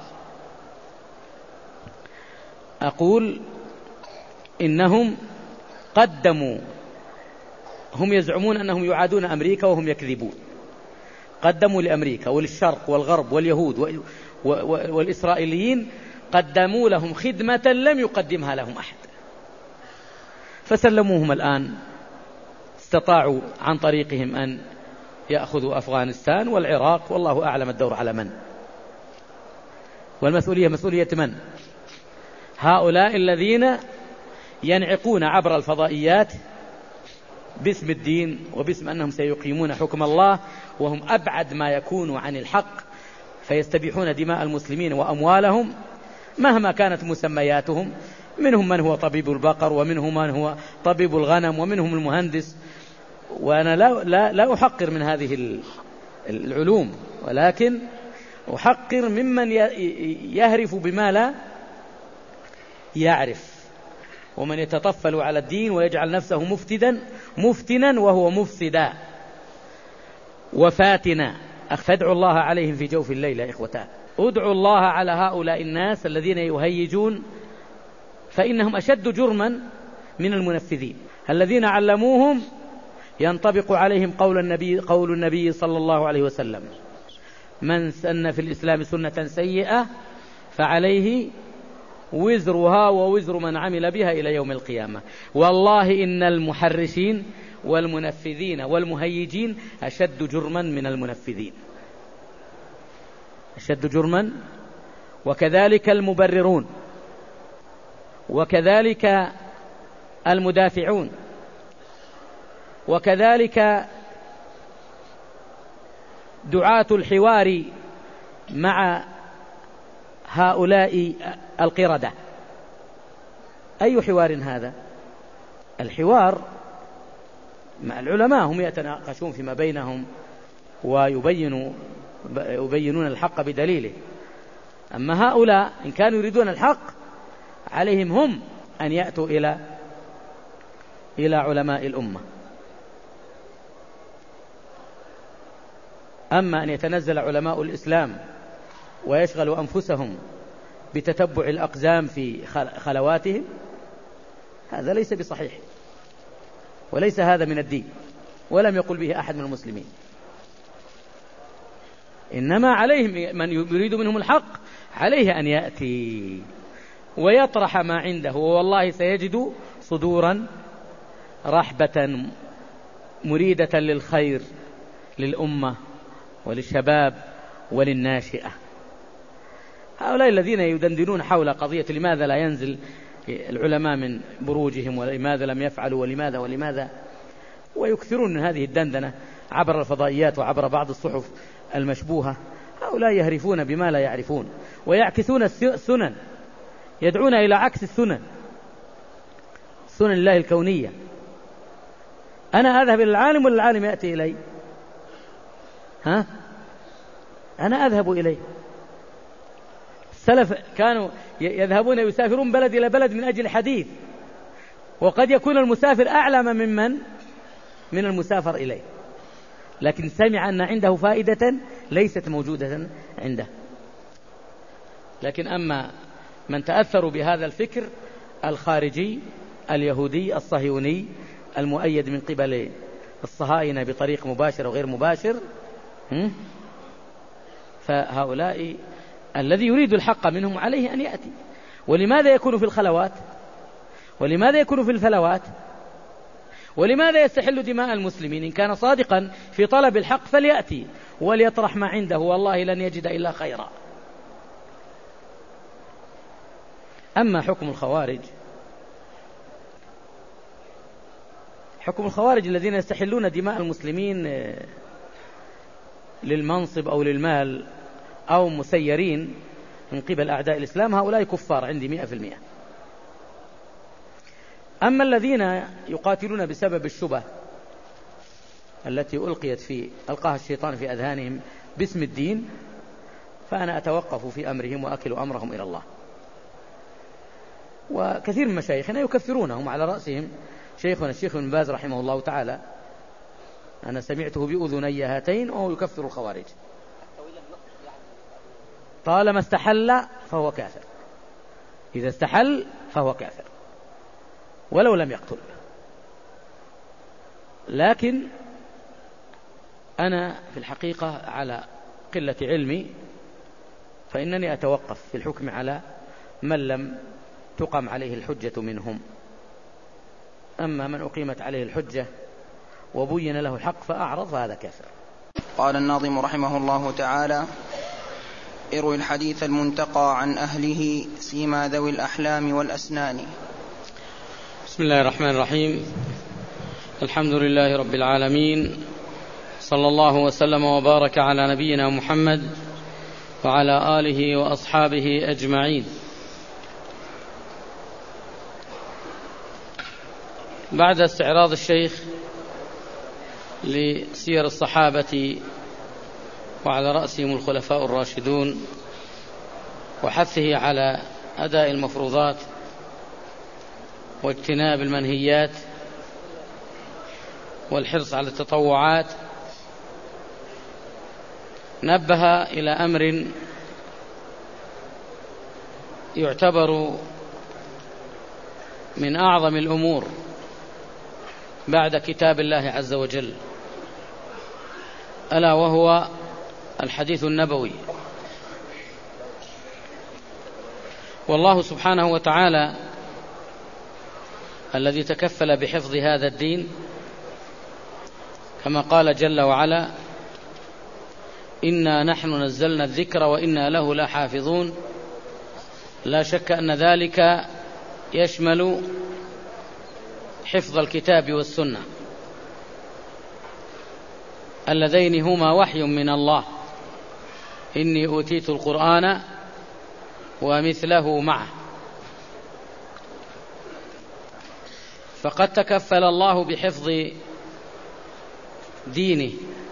أقول إنهم قدموا، هم يزعمون أنهم يعادون أمريكا وهم يكذبون، قدموا لأمريكا وللشرق والغرب واليهود والإسرائيليين، قدموا لهم خدمة لم يقدمها لهم أحد، فسلموهم الآن. استطاعوا عن طريقهم أن يأخذوا أفغانستان والعراق، والله أعلم الدور على من، والمسؤولية مسؤولية من؟ هؤلاء الذين ينعقون عبر الفضائيات باسم الدين وباسم أنهم سيقيمون حكم الله، وهم أبعد ما يكونوا عن الحق، فيستبيحون دماء المسلمين وأموالهم مهما كانت مسمياتهم. منهم من هو طبيب البقر، ومنهم من هو طبيب الغنم، ومنهم المهندس. وأنا لا, لا, لا أحقر من هذه العلوم، ولكن أحقر ممن يهرف بما لا يعرف، ومن يتطفل على الدين ويجعل نفسه مفتدا مفتنا وهو مفسدا وفاتنا. فادعوا الله عليهم في جوف الليل يا إخوتان، ادعوا الله على هؤلاء الناس الذين يهيجون، فإنهم أشد جرما من المنفذين الذين علموهم. ينطبق عليهم قول النبي قول النبي صلى الله عليه وسلم: من سن في الإسلام سنة سيئة فعليه وزرها ووزر من عمل بها إلى يوم القيامة. والله إن المحرشين والمنفذين والمهيجين أشد جرما من المنفذين، أشد جرما. وكذلك المبررون، وكذلك المدافعون، وكذلك دعاة الحوار مع هؤلاء القردة. أي حوار هذا؟ الحوار مع العلماء، هم يتناقشون فيما بينهم ويبينوا يبينون الحق بدليله. أما هؤلاء إن كانوا يريدون الحق عليهم هم أن يأتوا إلى إلى علماء الأمة. أما أن يتنزل علماء الإسلام ويشغلوا أنفسهم بتتبع الأقزام في خلواتهم، هذا ليس بصحيح، وليس هذا من الدين، ولم يقل به أحد من المسلمين. إنما عليهم من يريد منهم الحق عليه أن يأتي ويطرح ما عنده، والله سيجد صدورا رحبة مريدة للخير للأمة وللشباب وللناشئة. هؤلاء الذين يدندنون حول قضية لماذا لا ينزل العلماء من بروجهم ولماذا لم يفعلوا ولماذا ولماذا، ويكثرون من هذه الدندنة عبر الفضائيات وعبر بعض الصحف المشبوهة، هؤلاء يهرفون بما لا يعرفون ويعكسون السنن، يدعون إلى عكس السنن، سنن الله الكونية. أنا أذهب إلى العالم ولا العالم يأتي إلي؟ ها؟ أنا أذهب إليه. السلف كانوا يذهبون يسافرون بلد إلى بلد من أجل حديث، وقد يكون المسافر أعلم ممن من المسافر إليه، لكن سمع أن عنده فائدة ليست موجودة عنده. لكن أما من تأثروا بهذا الفكر الخارجي اليهودي الصهيوني المؤيد من قبل الصهاينة بطريق مباشر وغير مباشر، فهؤلاء الذي يريد الحق منهم عليه أن يأتي. ولماذا يكون في الخلوات؟ ولماذا يكون في الفلوات؟ ولماذا يستحل دماء المسلمين؟ إن كان صادقا في طلب الحق فليأتي وليطرح ما عنده، والله لن يجد إلا خيرا. أما حكم الخوارج، حكم الخوارج الذين يستحلون دماء المسلمين للمنصب أو للمال أو مسيرين من قبل أعداء الإسلام، هؤلاء كفار عندي مئة في المئة. أما الذين يقاتلون بسبب الشبه التي ألقيت في ألقاها الشيطان في أذهانهم باسم الدين، فأنا أتوقف في أمرهم وأكل أمرهم إلى الله. وكثير من مشايخنا يكفرونهم، على رأسهم شيخنا الشيخ ابن باز رحمه الله تعالى، أنا سمعته بأذني هاتين وهو يكفر الخوارج طالما استحل فهو كافر، إذا استحل فهو كافر ولو لم يقتل. لكن أنا في الحقيقة على قلة علمي فإنني أتوقف في الحكم على من لم تقم عليه الحجة منهم. أما من أقيمت عليه الحجة وبين له الحق فأعرض فهذا كافر. قال الناظم رحمه الله تعالى: اروي الحديث المنتقى عن أهله سيما ذوي الأحلام والأسنان. بسم الله الرحمن الرحيم. الحمد لله رب العالمين، صلى الله وسلم وبارك على نبينا محمد وعلى آله وأصحابه أجمعين. بعد استعراض الشيخ لسير الصحابة وعلى رأسهم الخلفاء الراشدون وحثه على أداء المفروضات واجتناب المنهيات والحرص على التطوعات، نبه إلى أمر يعتبر من أعظم الأمور بعد كتاب الله عز وجل، ألا وهو الحديث النبوي. والله سبحانه وتعالى الذي تكفل بحفظ هذا الدين كما قال جل وعلا: إنا نحن نزلنا الذكر وإنا له لحافظون. لا شك أن ذلك يشمل حفظ الكتاب والسنة اللذين هما وحي من الله. إني أوتيت القرآن ومثله معه. فقد تكفل الله بحفظ دينه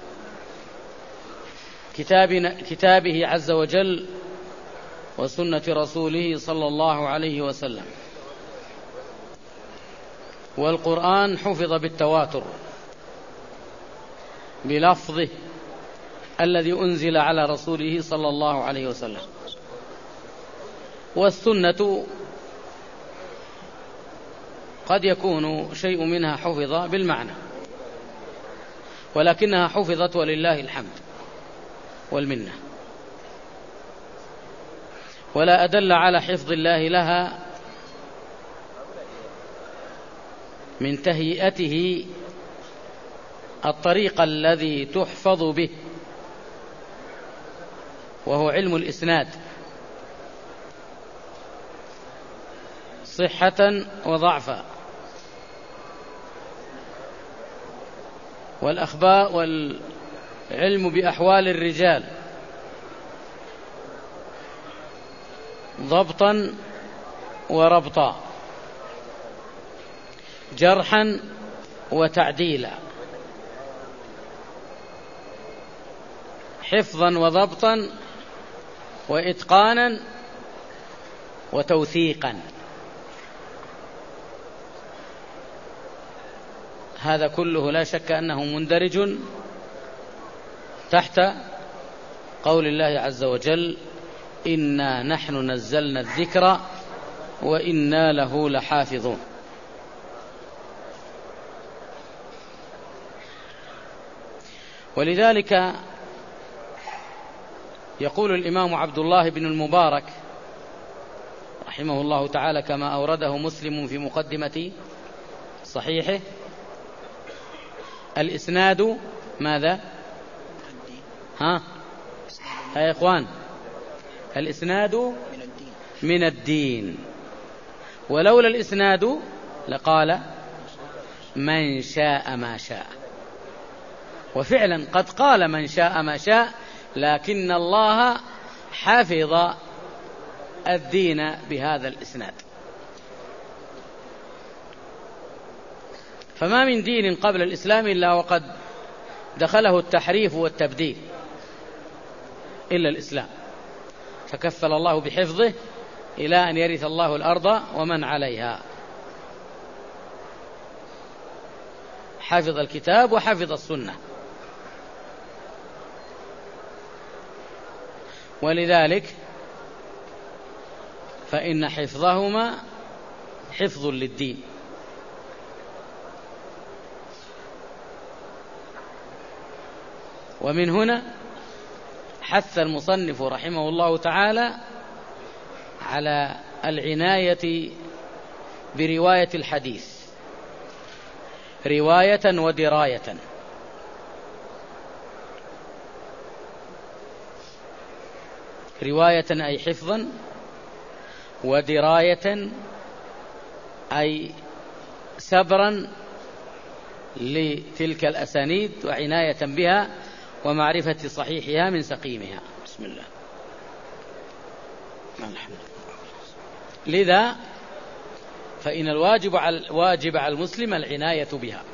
كتابه عز وجل وسنة رسوله صلى الله عليه وسلم. والقرآن حفظ بالتواتر بلفظه الذي أنزل على رسوله صلى الله عليه وسلم. والسنة قد يكون شيء منها حفظ بالمعنى، ولكنها حفظت ولله الحمد والمنة. ولا أدل على حفظ الله لها من تهيئته الطريق الذي تحفظ به، وهو علم الإسناد صحة وضعفا، والأخبار والعلم بأحوال الرجال ضبطا وربطا، جرحا وتعديلا، حفظا وضبطا وإتقانا وتوثيقا. هذا كله لا شك أنه مندرج تحت قول الله عز وجل: إنا نحن نزلنا الذكر وإنا له لحافظون. ولذلك يقول الإمام عبد الله بن المبارك رحمه الله تعالى كما أورده مسلم في مقدمة صحيحه: الإسناد ماذا؟ ها يا إخوان، الإسناد من الدين، ولولا الإسناد لقال من شاء ما شاء. وفعلا قد قال من شاء ما شاء، لكن الله حفظ الدين بهذا الإسناد. فما من دين قبل الإسلام إلا وقد دخله التحريف والتبديل إلا الإسلام، فكفل الله بحفظه إلى أن يرث الله الأرض ومن عليها. حفظ الكتاب وحفظ السنة، ولذلك فإن حفظهما حفظ للدين. ومن هنا حث المصنف رحمه الله تعالى على العناية برواية الحديث رواية ودراية. رواية أي حفظا، ودراية أي سبرا لتلك الأسانيد وعناية بها ومعرفة صحيحها من سقيمها. بسم الله. الحمد لله. لذا فإن الواجب على الواجب على المسلم العناية بها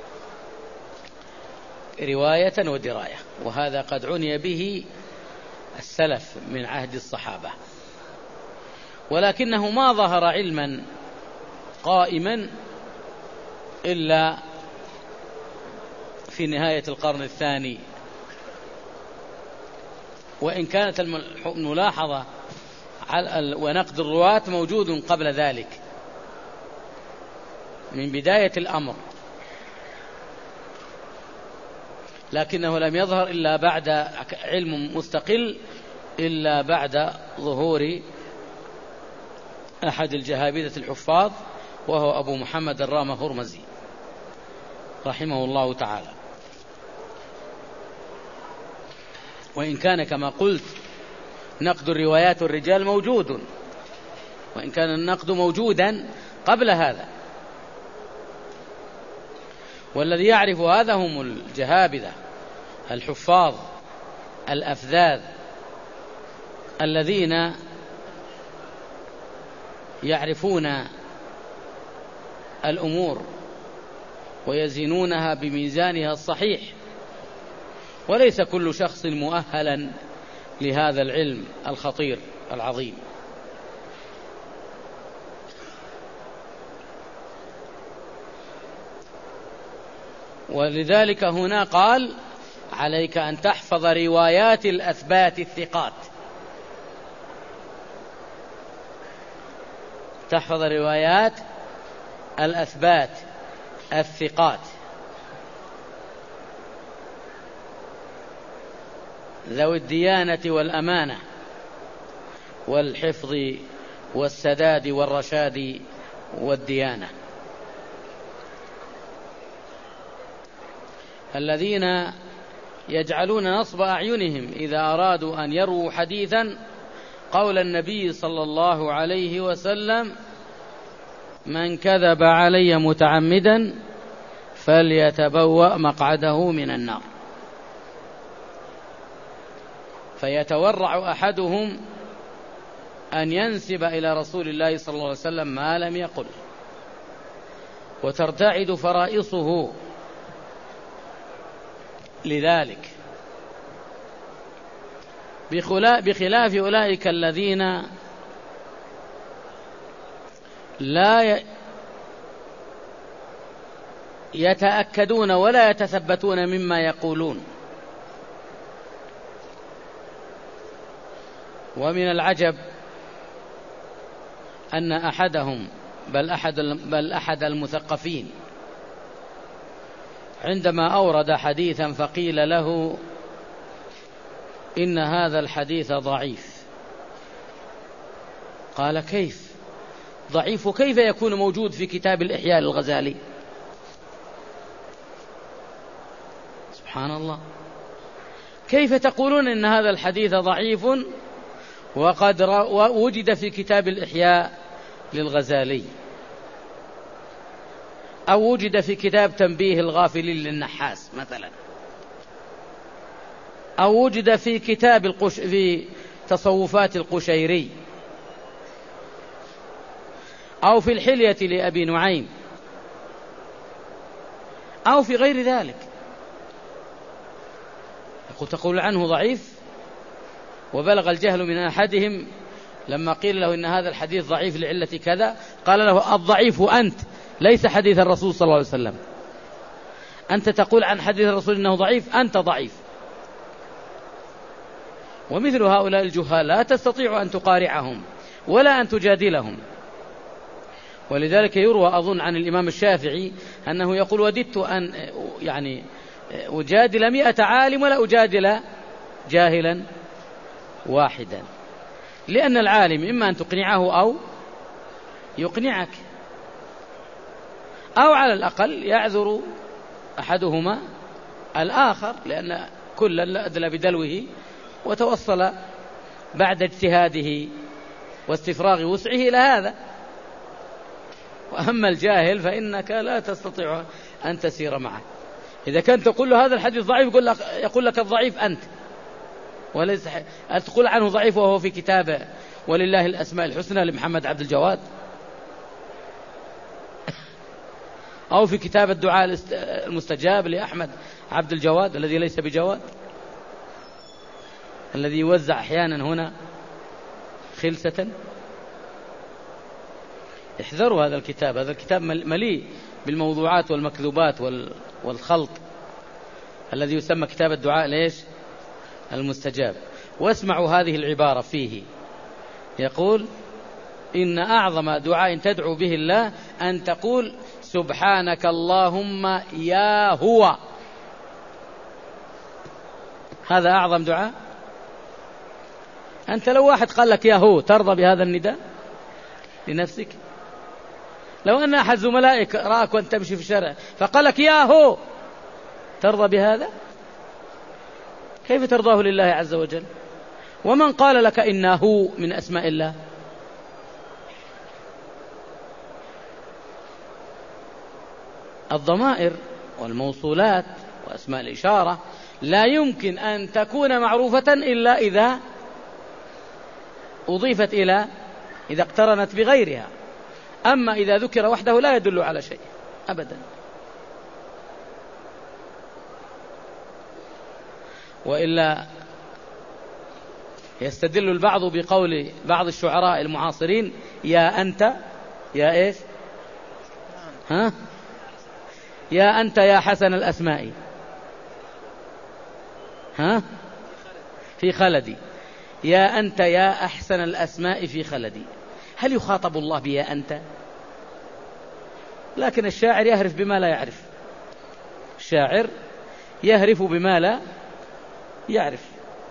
رواية ودراية، وهذا قد عني به السلف من عهد الصحابة، ولكنه ما ظهر علما قائما إلا في نهاية القرن الثاني، وإن كانت الملاحظة ونقد الرواة موجود قبل ذلك من بداية الأمر، لكنه لم يظهر إلا بعد علم مستقل إلا بعد ظهور أحد الجهابذة الحفاظ وهو أبو محمد الرام هرمزي رحمه الله تعالى. وإن كان كما قلت نقد الروايات الرجال موجود، وإن كان النقد موجودا قبل هذا، والذي يعرف هذا هم الجهابذة الحفاظ الأفذاذ الذين يعرفون الأمور ويزنونها بميزانها الصحيح، وليس كل شخص مؤهلا لهذا العلم الخطير العظيم. ولذلك هنا قال عليك أن تحفظ روايات الأثبات الثقات، تحفظ روايات الأثبات الثقات ذوي الديانة والأمانة والحفظ والسداد والرشاد والديانة، الذين يجعلون نصب أعينهم إذا أرادوا أن يرووا حديثا قول النبي صلى الله عليه وسلم: من كذب علي متعمدا فليتبوأ مقعده من النار. فيتورع أحدهم أن ينسب إلى رسول الله صلى الله عليه وسلم ما لم يقل، وترتعد فرائصه لذلك، بخلاف أولئك الذين لا يتأكدون ولا يتثبتون مما يقولون. ومن العجب أن أحدهم بل أحد, بل أحد المثقفين عندما أورد حديثا فقيل له إن هذا الحديث ضعيف، قال: كيف ضعيف؟ كيف يكون موجود في كتاب الإحياء للغزالي؟ سبحان الله، كيف تقولون إن هذا الحديث ضعيف وقد وجد في كتاب الإحياء للغزالي، أو وجد في كتاب تنبيه الغافلين للنحاس مثلا، أو وجد في كتاب القش في تصوفات القشيري، أو في الحلية لأبي نعيم، أو في غير ذلك. تقول عنه ضعيف؟ وبلغ الجهل من أحدهم لما قيل له إن هذا الحديث ضعيف لعلة كذا، قال له: الضعيف أنت، ليس حديث الرسول صلى الله عليه وسلم. أنت تقول عن حديث الرسول إنه ضعيف، أنت ضعيف. ومثل هؤلاء الجهال لا تستطيع أن تقارعهم ولا أن تجادلهم. ولذلك يروى أظن عن الإمام الشافعي أنه يقول: وددت أن يعني أجادل مئة عالم ولا أجادل جاهلا واحدا، لأن العالم إما أن تقنعه أو يقنعك، أو على الأقل يعذر أحدهما الآخر، لأن كلا أدلى بدلوه وتوصل بعد اجتهاده واستفراغ وسعه إلى هذا. وأما الجاهل فإنك لا تستطيع أن تسير معه. إذا كنت تقول له هذا الحديث ضعيف يقول لك, يقول لك الضعيف أنت، وليس أن تقول عنه ضعيف وهو في كتابه ولله الأسماء الحسنى لمحمد عبد الجواد، أو في كتاب الدعاء المستجاب لأحمد عبد الجواد الذي ليس بجواد، الذي يوزع أحيانا هنا خلسة. احذروا هذا الكتاب، هذا الكتاب مليء بالموضوعات والمكذوبات والخلط الذي يسمى كتاب الدعاء ليش المستجاب. واسمعوا هذه العبارة فيه، يقول: إن أعظم دعاء تدعو به الله أن تقول: سبحانك اللهم يا هو. هذا أعظم دعاء. أنت لو واحد قال لك يا هو ترضى بهذا النداء لنفسك؟ لو أن أحد زملائك رأك وأنت تمشي في الشارع فقال لك يا هو ترضى بهذا؟ كيف ترضاه لله عز وجل؟ ومن قال لك إنه من أسماء الله؟ الضمائر والموصولات وأسماء الإشارة لا يمكن أن تكون معروفة إلا إذا أضيفت إلى إذا اقترنت بغيرها. أما إذا ذكر وحده لا يدل على شيء أبدا. وإلا يستدل البعض بقول بعض الشعراء المعاصرين: يا أنت يا إيش ها يا أنت يا حسن الأسماء، ها في خلدي، يا أنت يا أحسن الأسماء في خلدي. هل يخاطب الله بيا أنت؟ لكن الشاعر يهرف بما لا يعرف، الشاعر يهرف بما لا يعرف.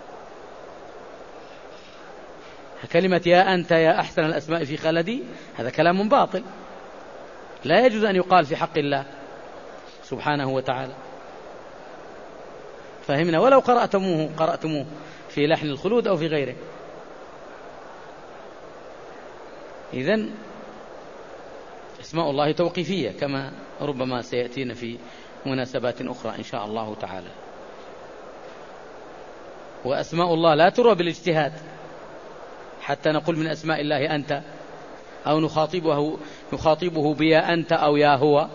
كلمة يا أنت يا أحسن الأسماء في خلدي هذا كلام باطل، لا يجوز أن يقال في حق الله سبحانه وتعالى. فهمنا؟ ولو قرأتموه قرأتموه في لحن الخلود أو في غيره. إذن اسماء الله توقيفية كما ربما سيأتينا في مناسبات أخرى إن شاء الله تعالى. وأسماء الله لا تروى بالاجتهاد حتى نقول من أسماء الله أنت، أو نخاطبه, نخاطبه بيا أنت أو يا هو.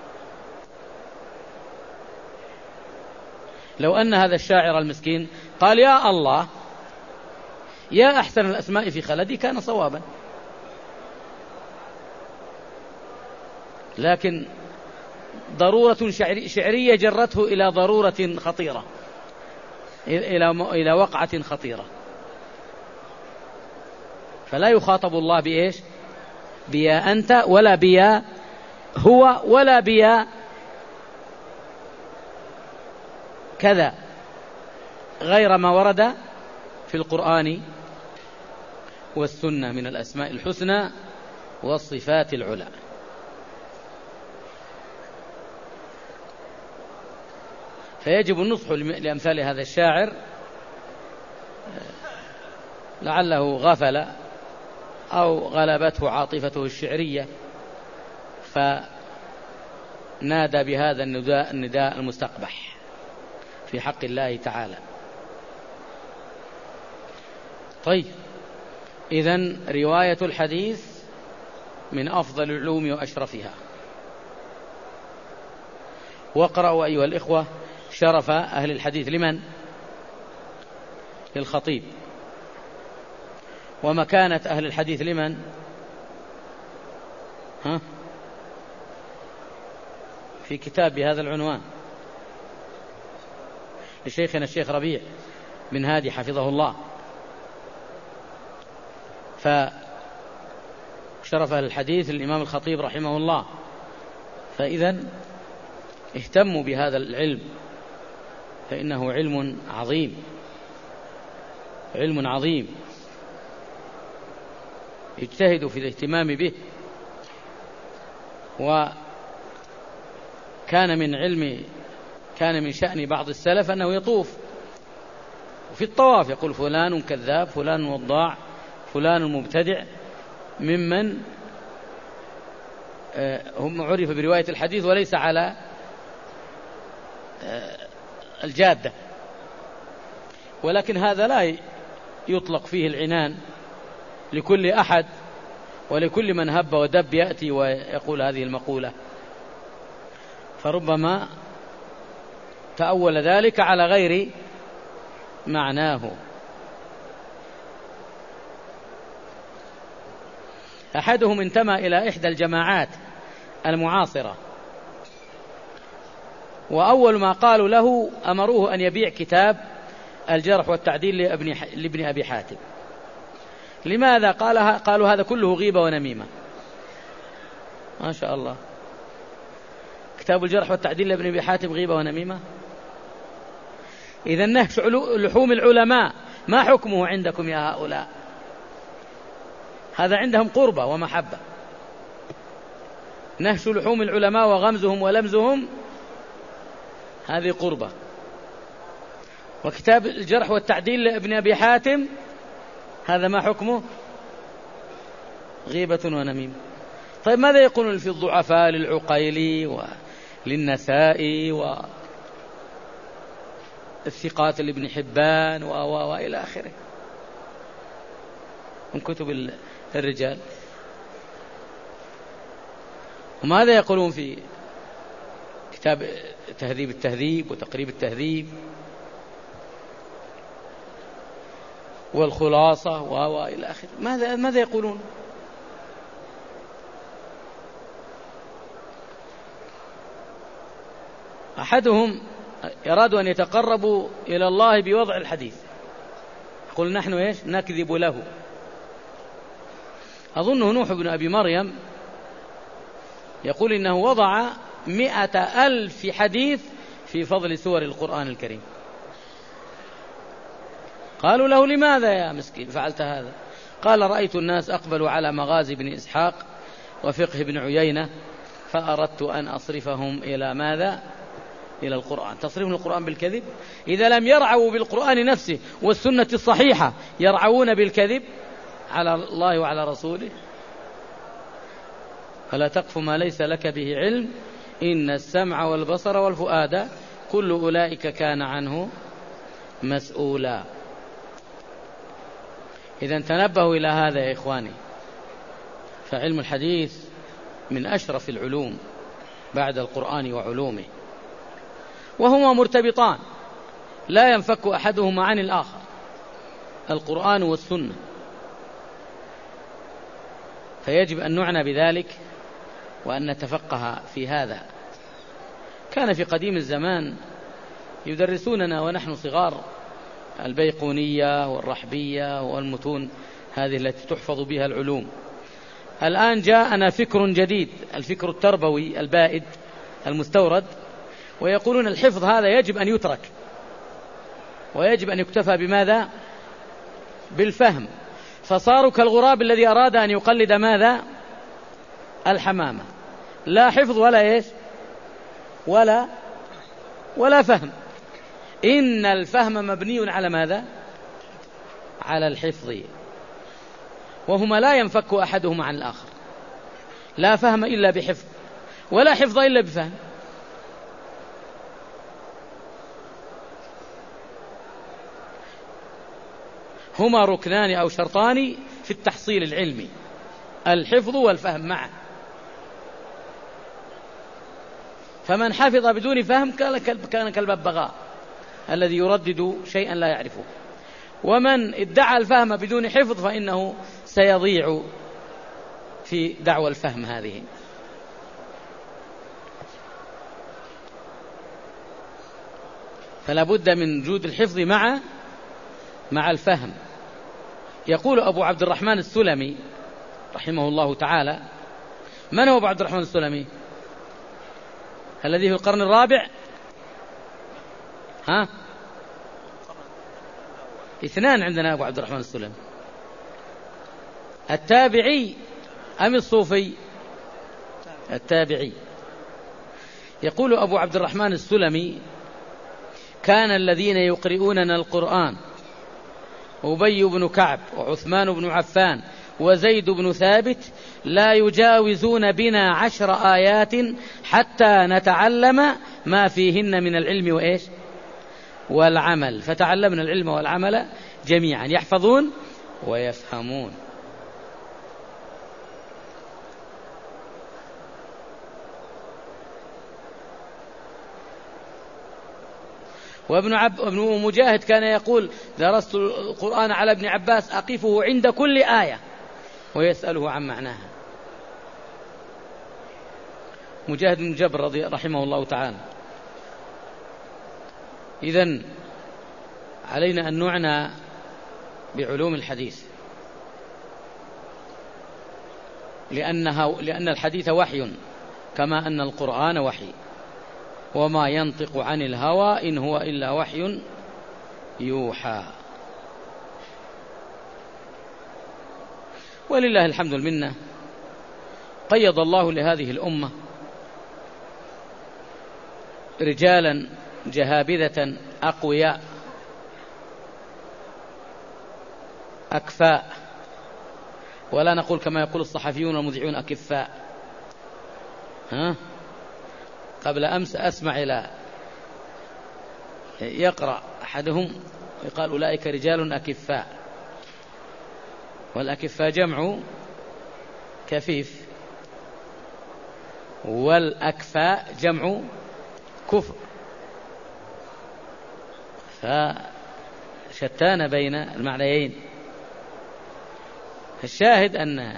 لو أن هذا الشاعر المسكين قال يا الله يا أحسن الأسماء في خلدي كان صوابا، لكن ضرورة شعرية جرته إلى ضرورة خطيرة، إلى إلى وقعة خطيرة. فلا يخاطب الله بإيش؟ بيا أنت ولا بيا هو ولا بيا كذا، غير ما ورد في القرآن والسنة من الأسماء الحسنى والصفات العلى. فيجب النصح لأمثال هذا الشاعر، لعله غفل أو غلبته عاطفته الشعرية فنادى بهذا النداء, النداء المستقبح في حق الله تعالى. طيب، إذن رواية الحديث من أفضل العلوم وأشرفها. واقرأوا أيها الإخوة شرف أهل الحديث لمن؟ للخطيب. ومكانة أهل الحديث لمن؟ ها؟ في كتاب بهذا العنوان لشيخنا الشيخ ربيع بن هادي حفظه الله. فشرف أهل الحديث للإمام الخطيب رحمه الله. فإذن اهتموا بهذا العلم، فإنه علم عظيم، علم عظيم، اجتهدوا في الاهتمام به. وكان من علم كان من شأن بعض السلف أنه يطوف، وفي الطواف يقول فلان كذاب، فلان وضاع، فلان مبتدع، ممن هم عرف برواية الحديث وليس على الجادة. ولكن هذا لا يطلق فيه العنان لكل أحد ولكل من هب ودب يأتي ويقول هذه المقولة، فربما تأول ذلك على غير معناه. أحدهم انتمى إلى إحدى الجماعات المعاصرة، وأول ما قالوا له أمروه أن يبيع كتاب الجرح والتعديل لابن, لابن أبي حاتم. لماذا؟ قالها قالوا هذا كله غيبة ونميمة. ما شاء الله، كتاب الجرح والتعديل لابن أبي حاتم غيبة ونميمة. إذا نهش لحوم العلماء ما حكمه عندكم يا هؤلاء؟ هذا عندهم قربة ومحبة. نهش لحوم العلماء وغمزهم ولمزهم هذه قربة. وكتاب الجرح والتعديل لابن أبي حاتم هذا ما حكمه؟ غيبة ونميمة. طيب ماذا يقولون في الضعفاء للعقيلي وللنسائي والثقات لابن حبان وإلى آخره من كتب الرجال؟ وماذا يقولون في كتاب تهذيب التهذيب وتقريب التهذيب والخلاصة وإلى آخره؟ ماذا ماذا يقولون؟ أحدهم يراد أن يتقربوا إلى الله بوضع الحديث، يقول نحن إيش نكذب له. أظنه نوح بن أبي مريم يقول إنه وضع مئة ألف حديث في فضل سور القرآن الكريم. قالوا له لماذا يا مسكين فعلت هذا؟ قال رأيت الناس أقبلوا على مغازي بن إسحاق وفقه بن عيينة فأردت أن أصرفهم إلى ماذا؟ إلى القرآن. تصريف القرآن بالكذب؟ إذا لم يرعوا بالقرآن نفسه والسنة الصحيحة يرعون بالكذب على الله وعلى رسوله. فلا تقف ما ليس لك به علم إن السمع والبصر والفؤاد كل أولئك كان عنه مسؤولا. إذا تنبهوا إلى هذا يا إخواني، فعلم الحديث من أشرف العلوم بعد القرآن وعلومه، وهما مرتبطان لا ينفك أحدهما عن الآخر، القرآن والسنة، فيجب أن نعنى بذلك وأن نتفقه في هذا. كان في قديم الزمان يدرسوننا ونحن صغار البيقونية والرحبية والمتون هذه التي تحفظ بها العلوم. الآن جاءنا فكر جديد، الفكر التربوي البائد المستورد، ويقولون الحفظ هذا يجب أن يترك ويجب أن يكتفى بماذا؟ بالفهم. فصاروا كالغراب الذي أراد أن يقلد ماذا؟ الحمامة، لا حفظ ولا إيش ولا ولا فهم. إن الفهم مبني على ماذا؟ على الحفظ، وهما لا ينفك أحدهما عن الآخر، لا فهم إلا بحفظ ولا حفظ إلا بفهم. هما ركنان أو شرطان في التحصيل العلمي، الحفظ والفهم معا. فمن حفظ بدون فهم كان كالببغاء الذي يردد شيئا لا يعرفه، ومن ادعى الفهم بدون حفظ فإنه سيضيع في دعوى الفهم هذه. فلا بد من وجود الحفظ مع مع الفهم. يقول أبو عبد الرحمن السلمي رحمه الله تعالى، من هو أبو عبد الرحمن السلمي؟ الذي في القرن الرابع؟ ها؟ اثنان عندنا أبو عبد الرحمن السلمي، التابعي أم الصوفي؟ التابعي. يقول أبو عبد الرحمن السلمي: كان الذين يقرؤوننا القرآن أبي بن كعب وعثمان بن عفان وزيد بن ثابت لا يجاوزون بنا عشر آيات حتى نتعلم ما فيهن من العلم وإيش والعمل. فتعلمنا العلم والعمل جميعا، يحفظون ويفهمون. وابن عب... ابن مجاهد كان يقول: درست القرآن على ابن عباس أقفه عند كل آية ويسأله عن معناها. مجاهد بن جبر رضي رحمه الله تعالى. إذن علينا أن نعنى بعلوم الحديث، لأنها لأن الحديث وحي كما أن القرآن وحي، وما ينطق عن الهوى إن هو إلا وحي يوحى. ولله الحمد والمنة، قيض الله لهذه الأمة رجالا جهابذة أقوياء أكفاء، ولا نقول كما يقول الصحفيون والمذيعون أكفاء. ها؟ قبل أمس أسمع إلى يقرأ أحدهم يقال: أولئك رجال أكفاء، والأكفاء جمع كفيف، والأكفاء جمع كفء، فشتان بين المعنيين. الشاهد أن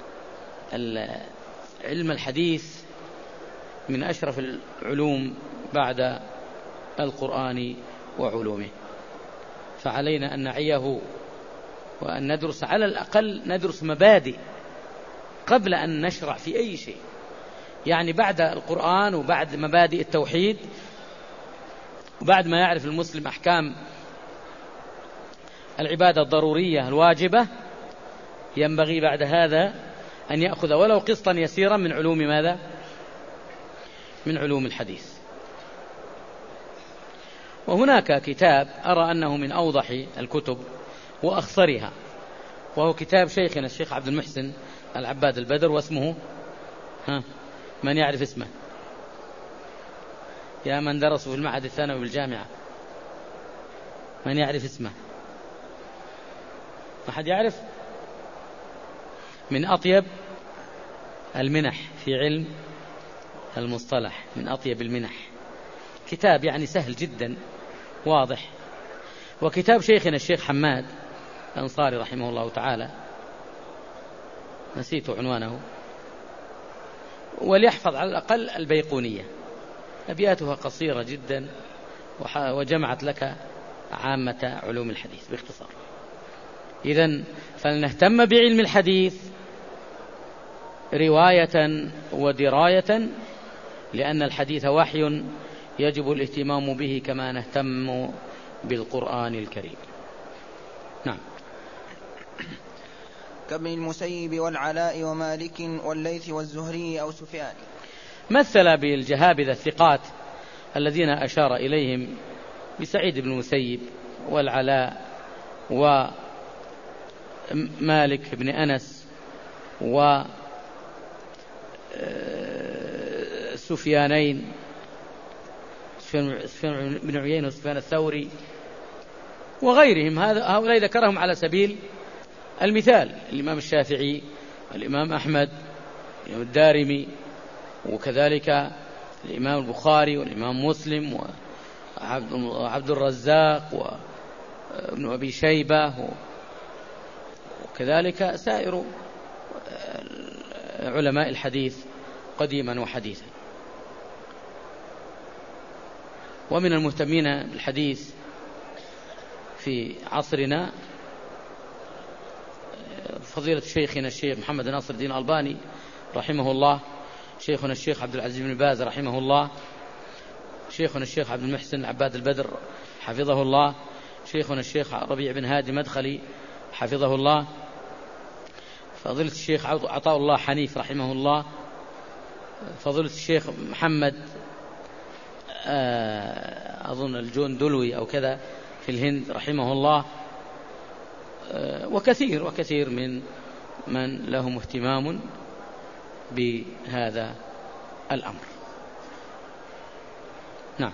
علم الحديث من أشرف العلوم بعد القرآن وعلومه. فعلينا أن نعيه وأن ندرس، على الأقل ندرس مبادئ قبل أن نشرع في أي شيء. يعني بعد القرآن وبعد مبادئ التوحيد وبعد ما يعرف المسلم أحكام العبادة الضرورية الواجبة، ينبغي بعد هذا أن يأخذ ولو قسطا يسيرا من علوم ماذا؟ من علوم الحديث. وهناك كتاب أرى أنه من أوضح الكتب وأخصرها، وهو كتاب شيخنا الشيخ عبد المحسن العباد البدر، واسمه ها من يعرف اسمه؟ يا من درسوا في المعهد الثانوي بالجامعة، من يعرف اسمه؟ ما حد يعرف؟ من أطيب المنح في علم المصطلح، من أطيب المنح. كتاب يعني سهل جدا واضح. وكتاب شيخنا الشيخ حماد الأنصاري رحمه الله تعالى، نسيت عنوانه، وليحفظ على الأقل البيقونية، أبياتها قصيرة جدا وجمعت لك عامة علوم الحديث باختصار. إذن فلنهتم بعلم الحديث رواية ودراية، لأن الحديث وحي يجب الاهتمام به كما نهتم بالقرآن الكريم. نعم. كابن المسيب والعلاء ومالك والليث والزهري أو سفيان. مثل بالجهابذة الثقات الذين أشار إليهم بسعيد بن المسيب والعلاء ومالك بن أنس وسفيانين، سفيان بن عيينة وسفيان الثوري وغيرهم. هؤلاء ذكرهم على سبيل المثال: الإمام الشافعي، الإمام أحمد، الإمام الدارمي، وكذلك الإمام البخاري والإمام مسلم وعبد الرزاق وابن أبي شيبة، وكذلك سائر علماء الحديث قديما وحديثا. ومن المهتمين بالحديث في عصرنا فضيلة شيخنا الشيخ محمد ناصر الدين الألباني رحمه الله، شيخنا الشيخ عبد العزيز بن باز رحمه الله، شيخنا الشيخ عبد المحسن عباد البدر حفظه الله، شيخنا الشيخ ربيع بن هادي مدخلي حفظه الله، فضيلة الشيخ عطاء الله حنيف رحمه الله، فضيلة الشيخ محمد أظن الجون دلوي أو كذا في الهند رحمه الله، وكثير وكثير من من لهم اهتمام بهذا الأمر. نعم.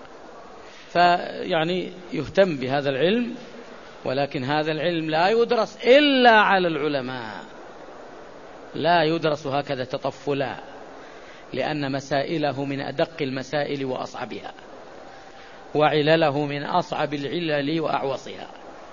فيعني يهتم بهذا العلم، ولكن هذا العلم لا يدرس إلا على العلماء، لا يدرس هكذا تطفلا، لأن مسائله من أدق المسائل وأصعبها، وعلله من أصعب العلل وأعوصها،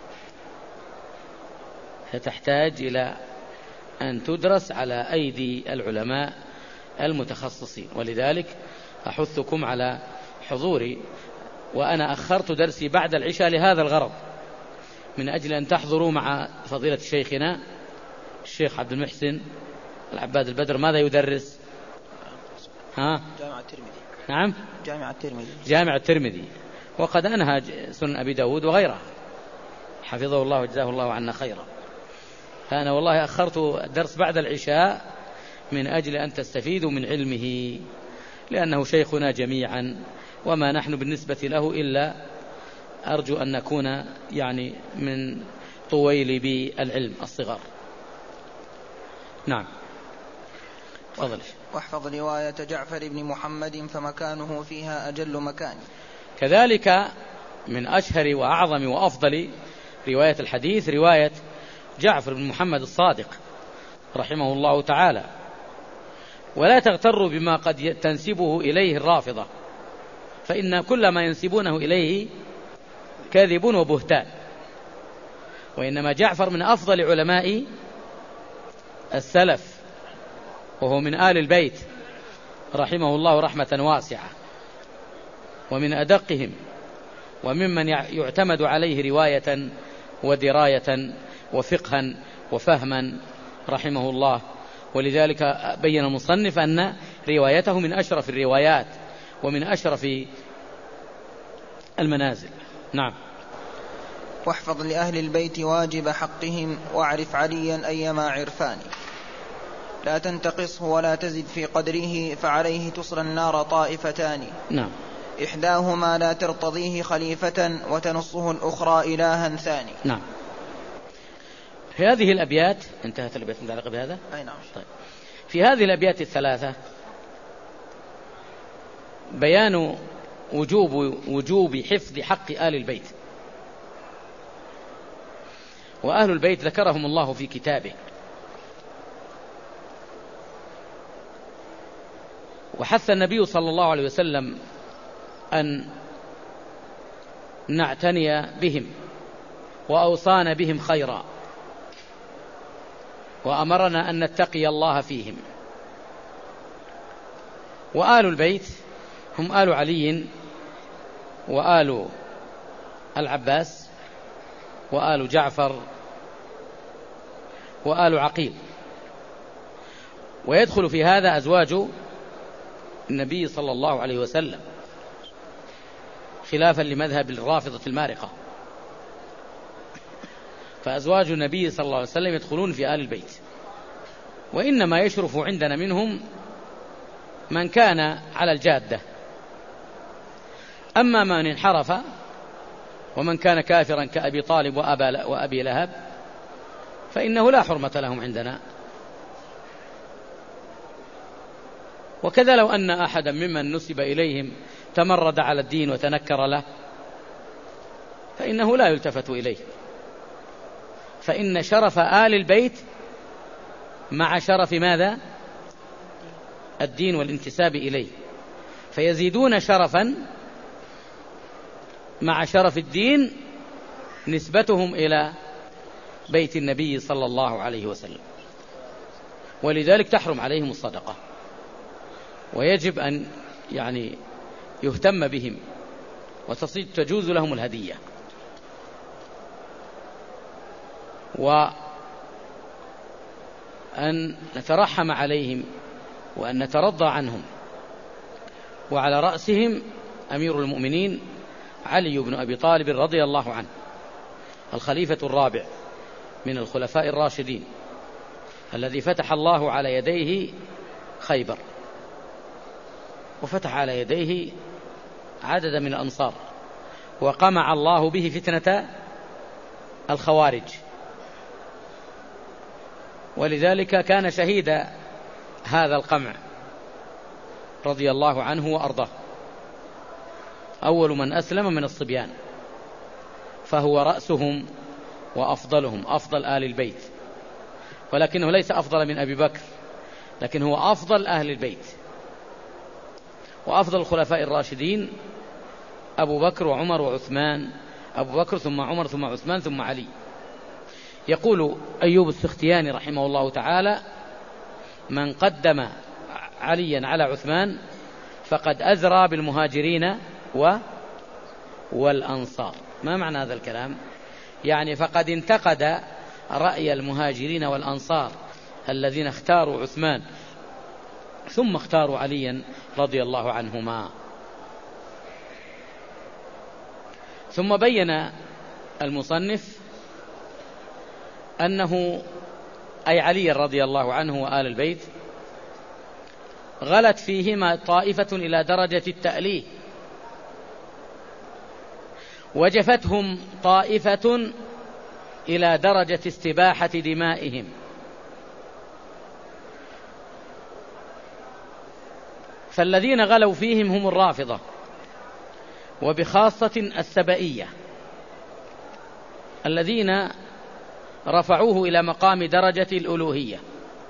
فتحتاج إلى أن تدرس على أيدي العلماء المتخصصين. ولذلك أحثكم على حضوري، وأنا أخرت درسي بعد العشاء لهذا الغرض، من أجل أن تحضروا مع فضيلة شيخنا الشيخ عبد المحسن العباد البدر. ماذا يدرس؟ ها؟ جامع الترمذي. نعم، جامع الترمذي. جامع الترمذي، وقد أنهى سنن أبي داود وغيرها، حفظه الله وجزاه الله عنا خيرا. فأنا والله أخرت الدرس بعد العشاء من أجل أن تستفيدوا من علمه، لأنه شيخنا جميعا، وما نحن بالنسبة له إلا أرجو أن نكون يعني من طويلبي العلم الصغار. نعم. فضل. واحفظ رواية جعفر بن محمد فمكانه فيها أجل مكان. كذلك من أشهر وأعظم وأفضل رواية الحديث رواية جعفر بن محمد الصادق رحمه الله تعالى. ولا تغتروا بما قد تنسبه إليه الرافضة، فإن كل ما ينسبونه إليه كاذب وبهتان، وإنما جعفر من أفضل علماء السلف، وهو من آل البيت رحمه الله رحمة واسعة. ومن أدقهم وممن يعتمد عليه رواية ودراية وفقها وفهما رحمه الله. ولذلك بين المصنف أن روايته من أشرف الروايات ومن أشرف المنازل. نعم. واحفظ لأهل البيت واجب حقهم واعرف عليا أيما عرفان، لا تنتقصه ولا تزد في قدره فعليه تصلى النار طائفتان. نعم. إحداهما لا ترتضيه خليفة وتنصه الأخرى إلها ثاني. نعم. في هذه الأبيات انتهت الأبيات المتعلقة بهذا. أي نعم. طيب. في هذه الأبيات الثلاثة بيان وجوب وجوب حفظ حق آل البيت. وأهل البيت ذكرهم الله في كتابه، وحث النبي صلى الله عليه وسلم أن نعتني بهم، وأوصانا بهم خيرا، وأمرنا أن نتقي الله فيهم. وآل البيت هم آل علي وآل العباس وآل جعفر وآل عقيل، ويدخل في هذا أزواج النبي صلى الله عليه وسلم، خلافا لمذهب الرافضة المارقة، فأزواج النبي صلى الله عليه وسلم يدخلون في آل البيت. وإنما يشرف عندنا منهم من كان على الجادة، أما من انحرف ومن كان كافرا كأبي طالب وأبي لهب فإنه لا حرمة لهم عندنا. وكذا لو أن أحدا ممن نسب إليهم تمرد على الدين وتنكر له فإنه لا يلتفت إليه، فإن شرف آل البيت مع شرف ماذا؟ الدين والانتساب إليه، فيزيدون شرفا مع شرف الدين نسبتهم إلى بيت النبي صلى الله عليه وسلم. ولذلك تحرم عليهم الصدقة، ويجب أن يعني يهتم بهم وتجوز لهم الهدية. وأن نترحم عليهم وأن نترضى عنهم. وعلى رأسهم أمير المؤمنين علي بن أبي طالب رضي الله عنه، الخليفة الرابع من الخلفاء الراشدين، الذي فتح الله على يديه خيبر، وفتح على يديه عددا من الأنصار، وقمع الله به فتنة الخوارج، ولذلك كان شهيد هذا القمع رضي الله عنه وأرضاه، أول من أسلم من الصبيان، فهو رأسهم وأفضلهم، أفضل آل البيت، ولكنه ليس أفضل من أبي بكر، لكن هو أفضل أهل البيت. وأفضل الخلفاء الراشدين أبو بكر وعمر وعثمان، أبو بكر ثم عمر ثم عثمان ثم علي. يقول أيوب السختياني رحمه الله تعالى: من قدم عليا على عثمان فقد أزرى بالمهاجرين و والأنصار. ما معنى هذا الكلام؟ يعني فقد انتقد رأي المهاجرين والأنصار الذين اختاروا عثمان ثم اختاروا عليا رضي الله عنهما. ثم بين المصنف أنه أي علي رضي الله عنه وآل البيت غلت فيهما طائفة إلى درجة التأليه، وجفتهم طائفة إلى درجة استباحة دمائهم. فالذين غلوا فيهم هم الرافضة، وبخاصة السبائية الذين رفعوه إلى مقام درجة الألوهية،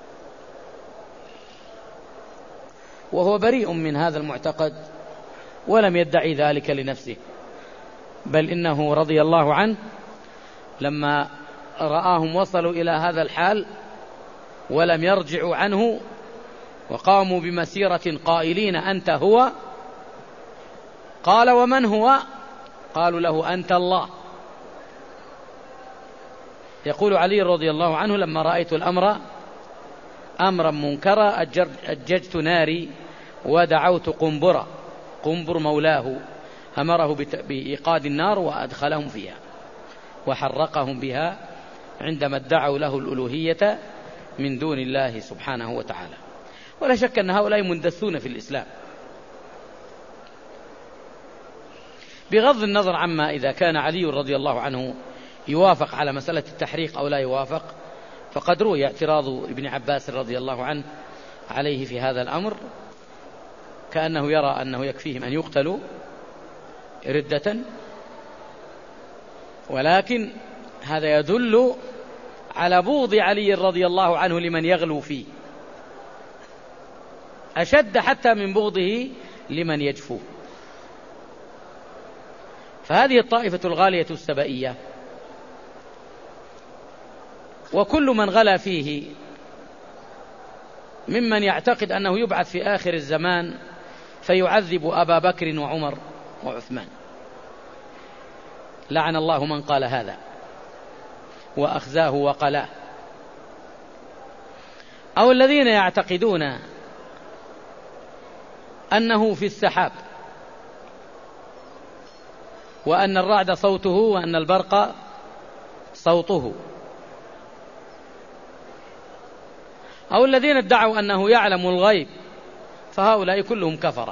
وهو بريء من هذا المعتقد ولم يدعي ذلك لنفسه، بل إنه رضي الله عنه لما رآهم وصلوا إلى هذا الحال ولم يرجعوا عنه وقاموا بمسيرة قائلين أنت هو، قال ومن هو؟ قالوا له أنت الله. يقول علي رضي الله عنه لما رأيت الأمر أمرا منكرا أججت ناري ودعوت قنبرا، قنبر مولاه، أمره بإيقاد النار وأدخلهم فيها وحرقهم بها عندما ادعوا له الألوهية من دون الله سبحانه وتعالى. ولا شك أن هؤلاء مندسون في الإسلام، بغض النظر عما إذا كان علي رضي الله عنه يوافق على مسألة التحريق أو لا يوافق، فقد روي اعتراض ابن عباس رضي الله عنه عليه في هذا الأمر، كأنه يرى أنه يكفيهم أن يقتلوا ردة، ولكن هذا يدل على بغض علي رضي الله عنه لمن يغلو فيه، أشد حتى من بغضه لمن يجفوه. فهذه الطائفة الغالية السبائية، وكل من غلا فيه ممن يعتقد أنه يبعث في آخر الزمان فيعذب أبا بكر وعمر وعثمان، لعن الله من قال هذا وأخزاه وقلاه. أو الذين يعتقدون أنه في السحاب، وأن الرعد صوته وأن البرق صوته، أو الذين ادعوا أنه يعلم الغيب، فهؤلاء كلهم كفرة.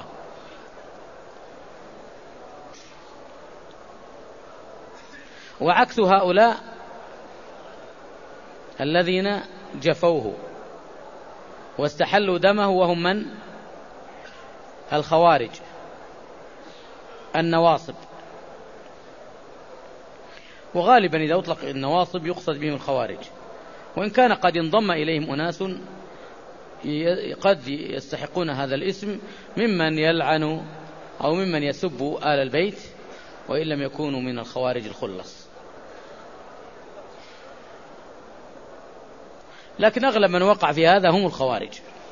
وعكس هؤلاء الذين جفوه واستحلوا دمه، وهم من؟ الخوارج النواصب. وغالبا إذا أطلق النواصب يقصد بهم الخوارج، وإن كان قد انضم إليهم أناس قد يستحقون هذا الاسم ممن يلعن أو ممن يسب آل البيت، وإن لم يكونوا من الخوارج الخلص. لكن أغلب من وقع في هذا هم الخوارج،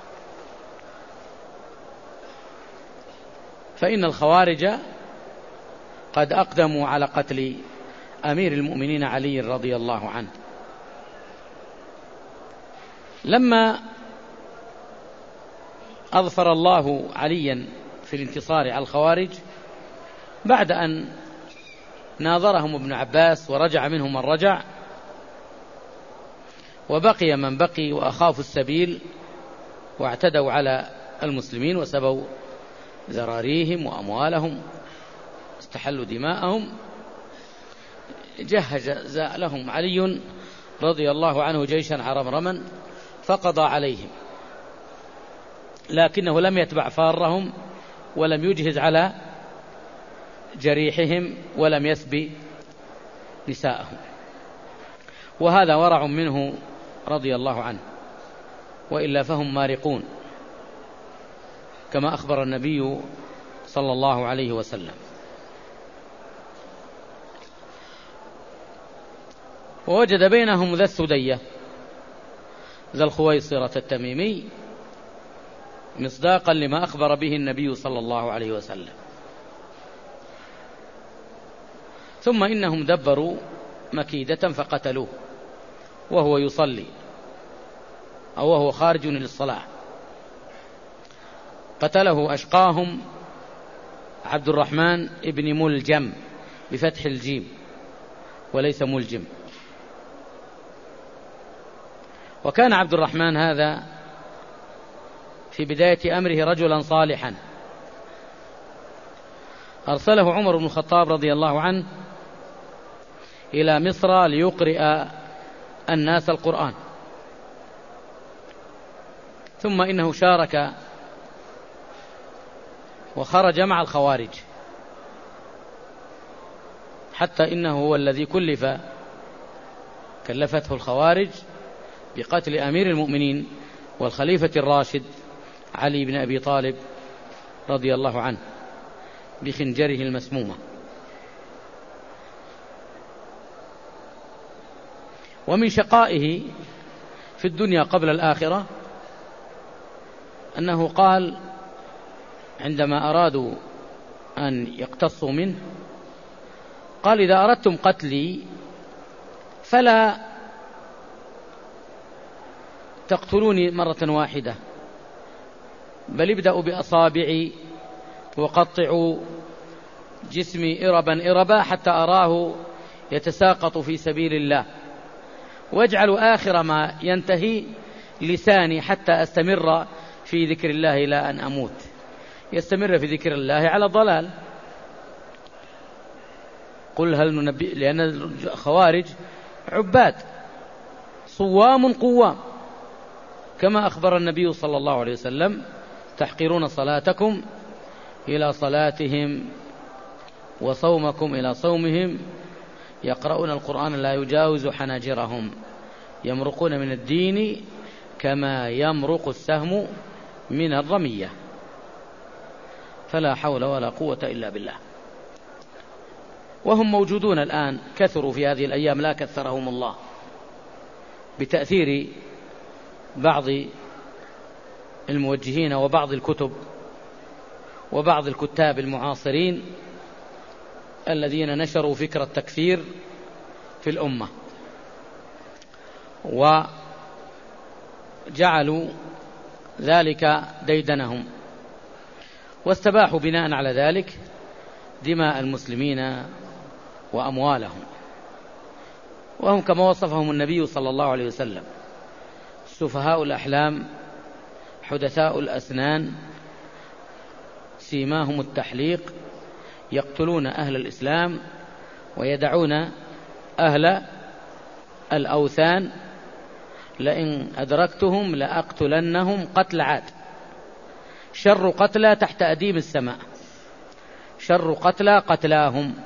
فإن الخوارج قد أقدموا على قتل أمير المؤمنين علي رضي الله عنه. لما أظفر الله عليا في الانتصار على الخوارج بعد أن ناظرهم ابن عباس ورجع منهم من رجع، وبقي من بقي وأخافوا السبيل واعتدوا على المسلمين وسبوا ذراريهم وأموالهم، استحلوا دماءهم، جهز لهم علي رضي الله عنه جيشا عرمرما فقضى عليهم، لكنه لم يتبع فارهم ولم يجهز على جريحهم ولم يسبي نساءهم، وهذا ورع منه رضي الله عنه، وإلا فهم مارقون كما أخبر النبي صلى الله عليه وسلم. ووجد بينهم ذا السدية ذا الخويصرة التميمي مصداقا لما أخبر به النبي صلى الله عليه وسلم. ثم إنهم دبروا مكيدة فقتلوه وهو يصلي أو وهو خارج للصلاة، قتله أشقاهم عبد الرحمن ابن ملجم بفتح الجيم وليس ملجم. وكان عبد الرحمن هذا في بداية أمره رجلا صالحا، أرسله عمر بن الخطاب رضي الله عنه إلى مصر ليقرئ الناس القرآن، ثم إنه شارك وخرج مع الخوارج، حتى إنه هو الذي كلف كلفته الخوارج بقتل أمير المؤمنين والخليفة الراشد علي بن أبي طالب رضي الله عنه بخنجره المسمومة. ومن شقائه في الدنيا قبل الآخرة أنه قال عندما أرادوا أن يقتصوا منه. قال إذا أردتم قتلي فلا تقتلوني مرة واحدة، بل ابدأوا بأصابعي وقطعوا جسمي إربا إربا حتى أراه يتساقط في سبيل الله، واجعلوا آخر ما ينتهي لساني حتى أستمر في ذكر الله إلى أن أموت. يستمر في ذكر الله على ضلال. قل هل ننبئ، لأن الخوارج عباد صوام قوام، كما أخبر النبي صلى الله عليه وسلم: تحقرون صلاتكم إلى صلاتهم وصومكم إلى صومهم، يقرؤون القرآن لا يجاوز حناجرهم، يمرقون من الدين كما يمرق السهم من الرمية. فلا حول ولا قوة إلا بالله. وهم موجودون الآن، كثروا في هذه الأيام لا كثرهم الله، بتأثير بعض الموجهين وبعض الكتب وبعض الكتاب المعاصرين الذين نشروا فكرة التكفير في الأمة، وجعلوا ذلك ديدنهم، واستباحوا بناء على ذلك دماء المسلمين وأموالهم. وهم كما وصفهم النبي صلى الله عليه وسلم: سفهاء الأحلام حدثاء الأسنان سيماهم التحليق، يقتلون أهل الإسلام ويدعون أهل الأوثان، لئن أدركتهم لأقتلنهم قتل عاد. شر قتلى تحت أديم السماء، شر قتلى قتلاهم،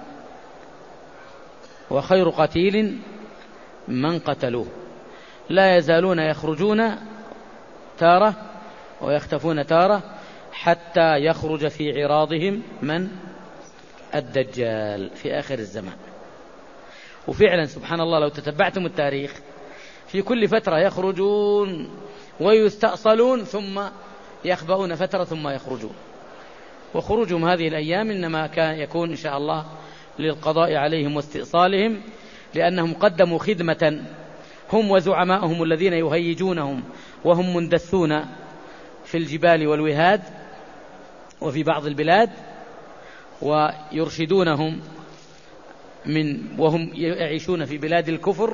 وخير قتيل من قتلوه. لا يزالون يخرجون تارة ويختفون تارة حتى يخرج في عراضهم من الدجال في آخر الزمان. وفعلا سبحان الله لو تتبعتم التاريخ في كل فترة يخرجون ويستأصلون ثم يخبؤون فترة ثم يخرجون. وخروجهم هذه الأيام إنما كان يكون إن شاء الله للقضاء عليهم واستئصالهم، لأنهم قدموا خدمة هم وزعماءهم الذين يهيجونهم وهم مندسون في الجبال والوهاد وفي بعض البلاد، ويرشدونهم من وهم يعيشون في بلاد الكفر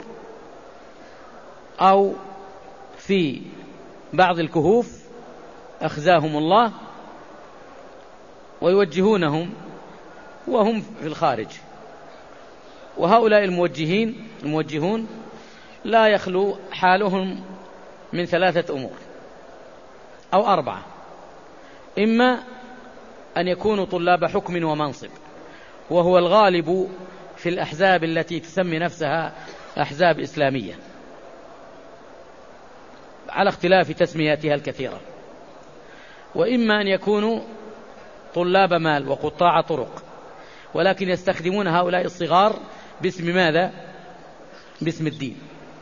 أو في بعض الكهوف أخزاهم الله، ويوجهونهم وهم في الخارج. وهؤلاء الموجهين الموجهون لا يخلو حالهم من ثلاثة أمور أو أربعة: إما أن يكونوا طلاب حكم ومنصب، وهو الغالب في الأحزاب التي تسمي نفسها أحزاب إسلامية على اختلاف تسمياتها الكثيرة، وإما أن يكونوا طلاب مال وقطاع طرق، ولكن يستخدمون هؤلاء الصغار باسم ماذا؟ باسم الدين،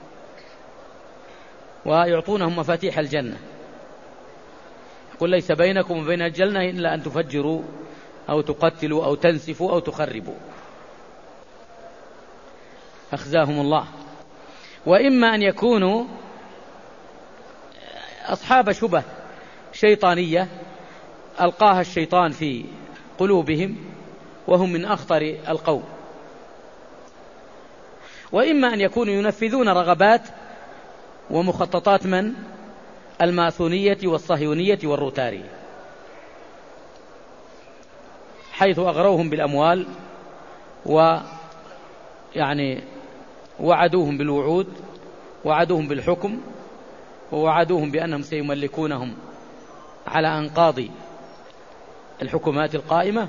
ويعطونهم مفاتيح الجنة. قل ليس بينكم وبين الجنة إلا أن تفجروا أو تقتلوا أو تنسفوا أو تخربوا. أخزاهم الله. وإما أن يكونوا أصحاب شبه شيطانية ألقاها الشيطان في قلوبهم وهم من أخطر القوم. وإما أن يكونوا ينفذون رغبات ومخططات من؟ الماسونية والصهيونية والروتارية، حيث أغروهم بالأموال ويعني وعدوهم بالوعود، وعدوهم بالحكم، ووعدوهم بأنهم سيملكونهم على أنقاض الحكومات القائمة،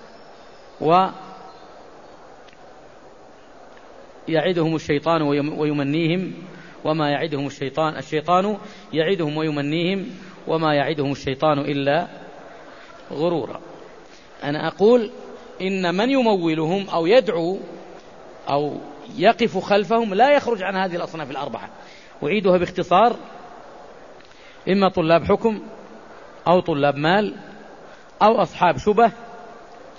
ويعدهم الشيطان ويمنيهم وما يعدهم الشيطان الشيطان يعدهم ويمنيهم وما يعدهم الشيطان إلا غرورا. أنا أقول إن من يمولهم أو يدعو أو يقف خلفهم لا يخرج عن هذه الأصناف الأربعة. أعيدها باختصار: إما طلاب حكم أو طلاب مال أو أصحاب شبه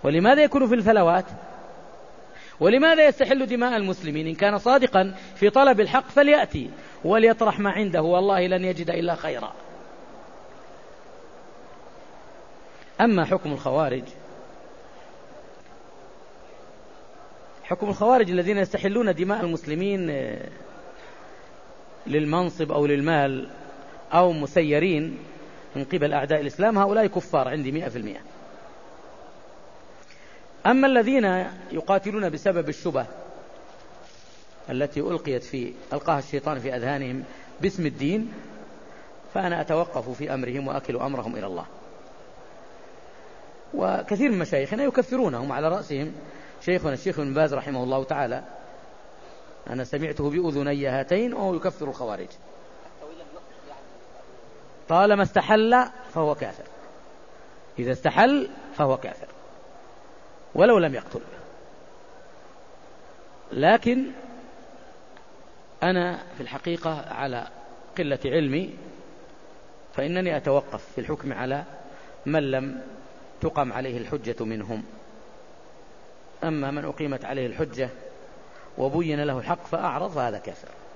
ولماذا يكون في الفلوات؟ ولماذا يستحل دماء المسلمين؟ إن كان صادقا في طلب الحق فليأتي وليطرح ما عنده، والله لن يجد إلا خيرا. أما حكم الخوارج، حكم الخوارج الذين يستحلون دماء المسلمين للمنصب أو للمال أو مسيرين من قبل أعداء الإسلام، هؤلاء كفار عندي مئة في المئة. أما الذين يقاتلون بسبب الشبه التي ألقيت في ألقاها الشيطان في أذهانهم باسم الدين، فأنا أتوقف في أمرهم وأكل أمرهم إلى الله. وكثير من مشايخنا يكفرونهم، على رأسهم شيخنا الشيخ ابن باز رحمه الله تعالى، أنا سمعته بأذني هاتين وهو يكفر الخوارج طالما استحل فهو كافر، إذا استحل فهو كافر ولو لم يقتل. لكن أنا في الحقيقة على قلة علمي فإنني أتوقف في الحكم على من لم تقم عليه الحجة منهم. أما من أقيمت عليه الحجة وبين له الحق فأعرض فهذا كافر.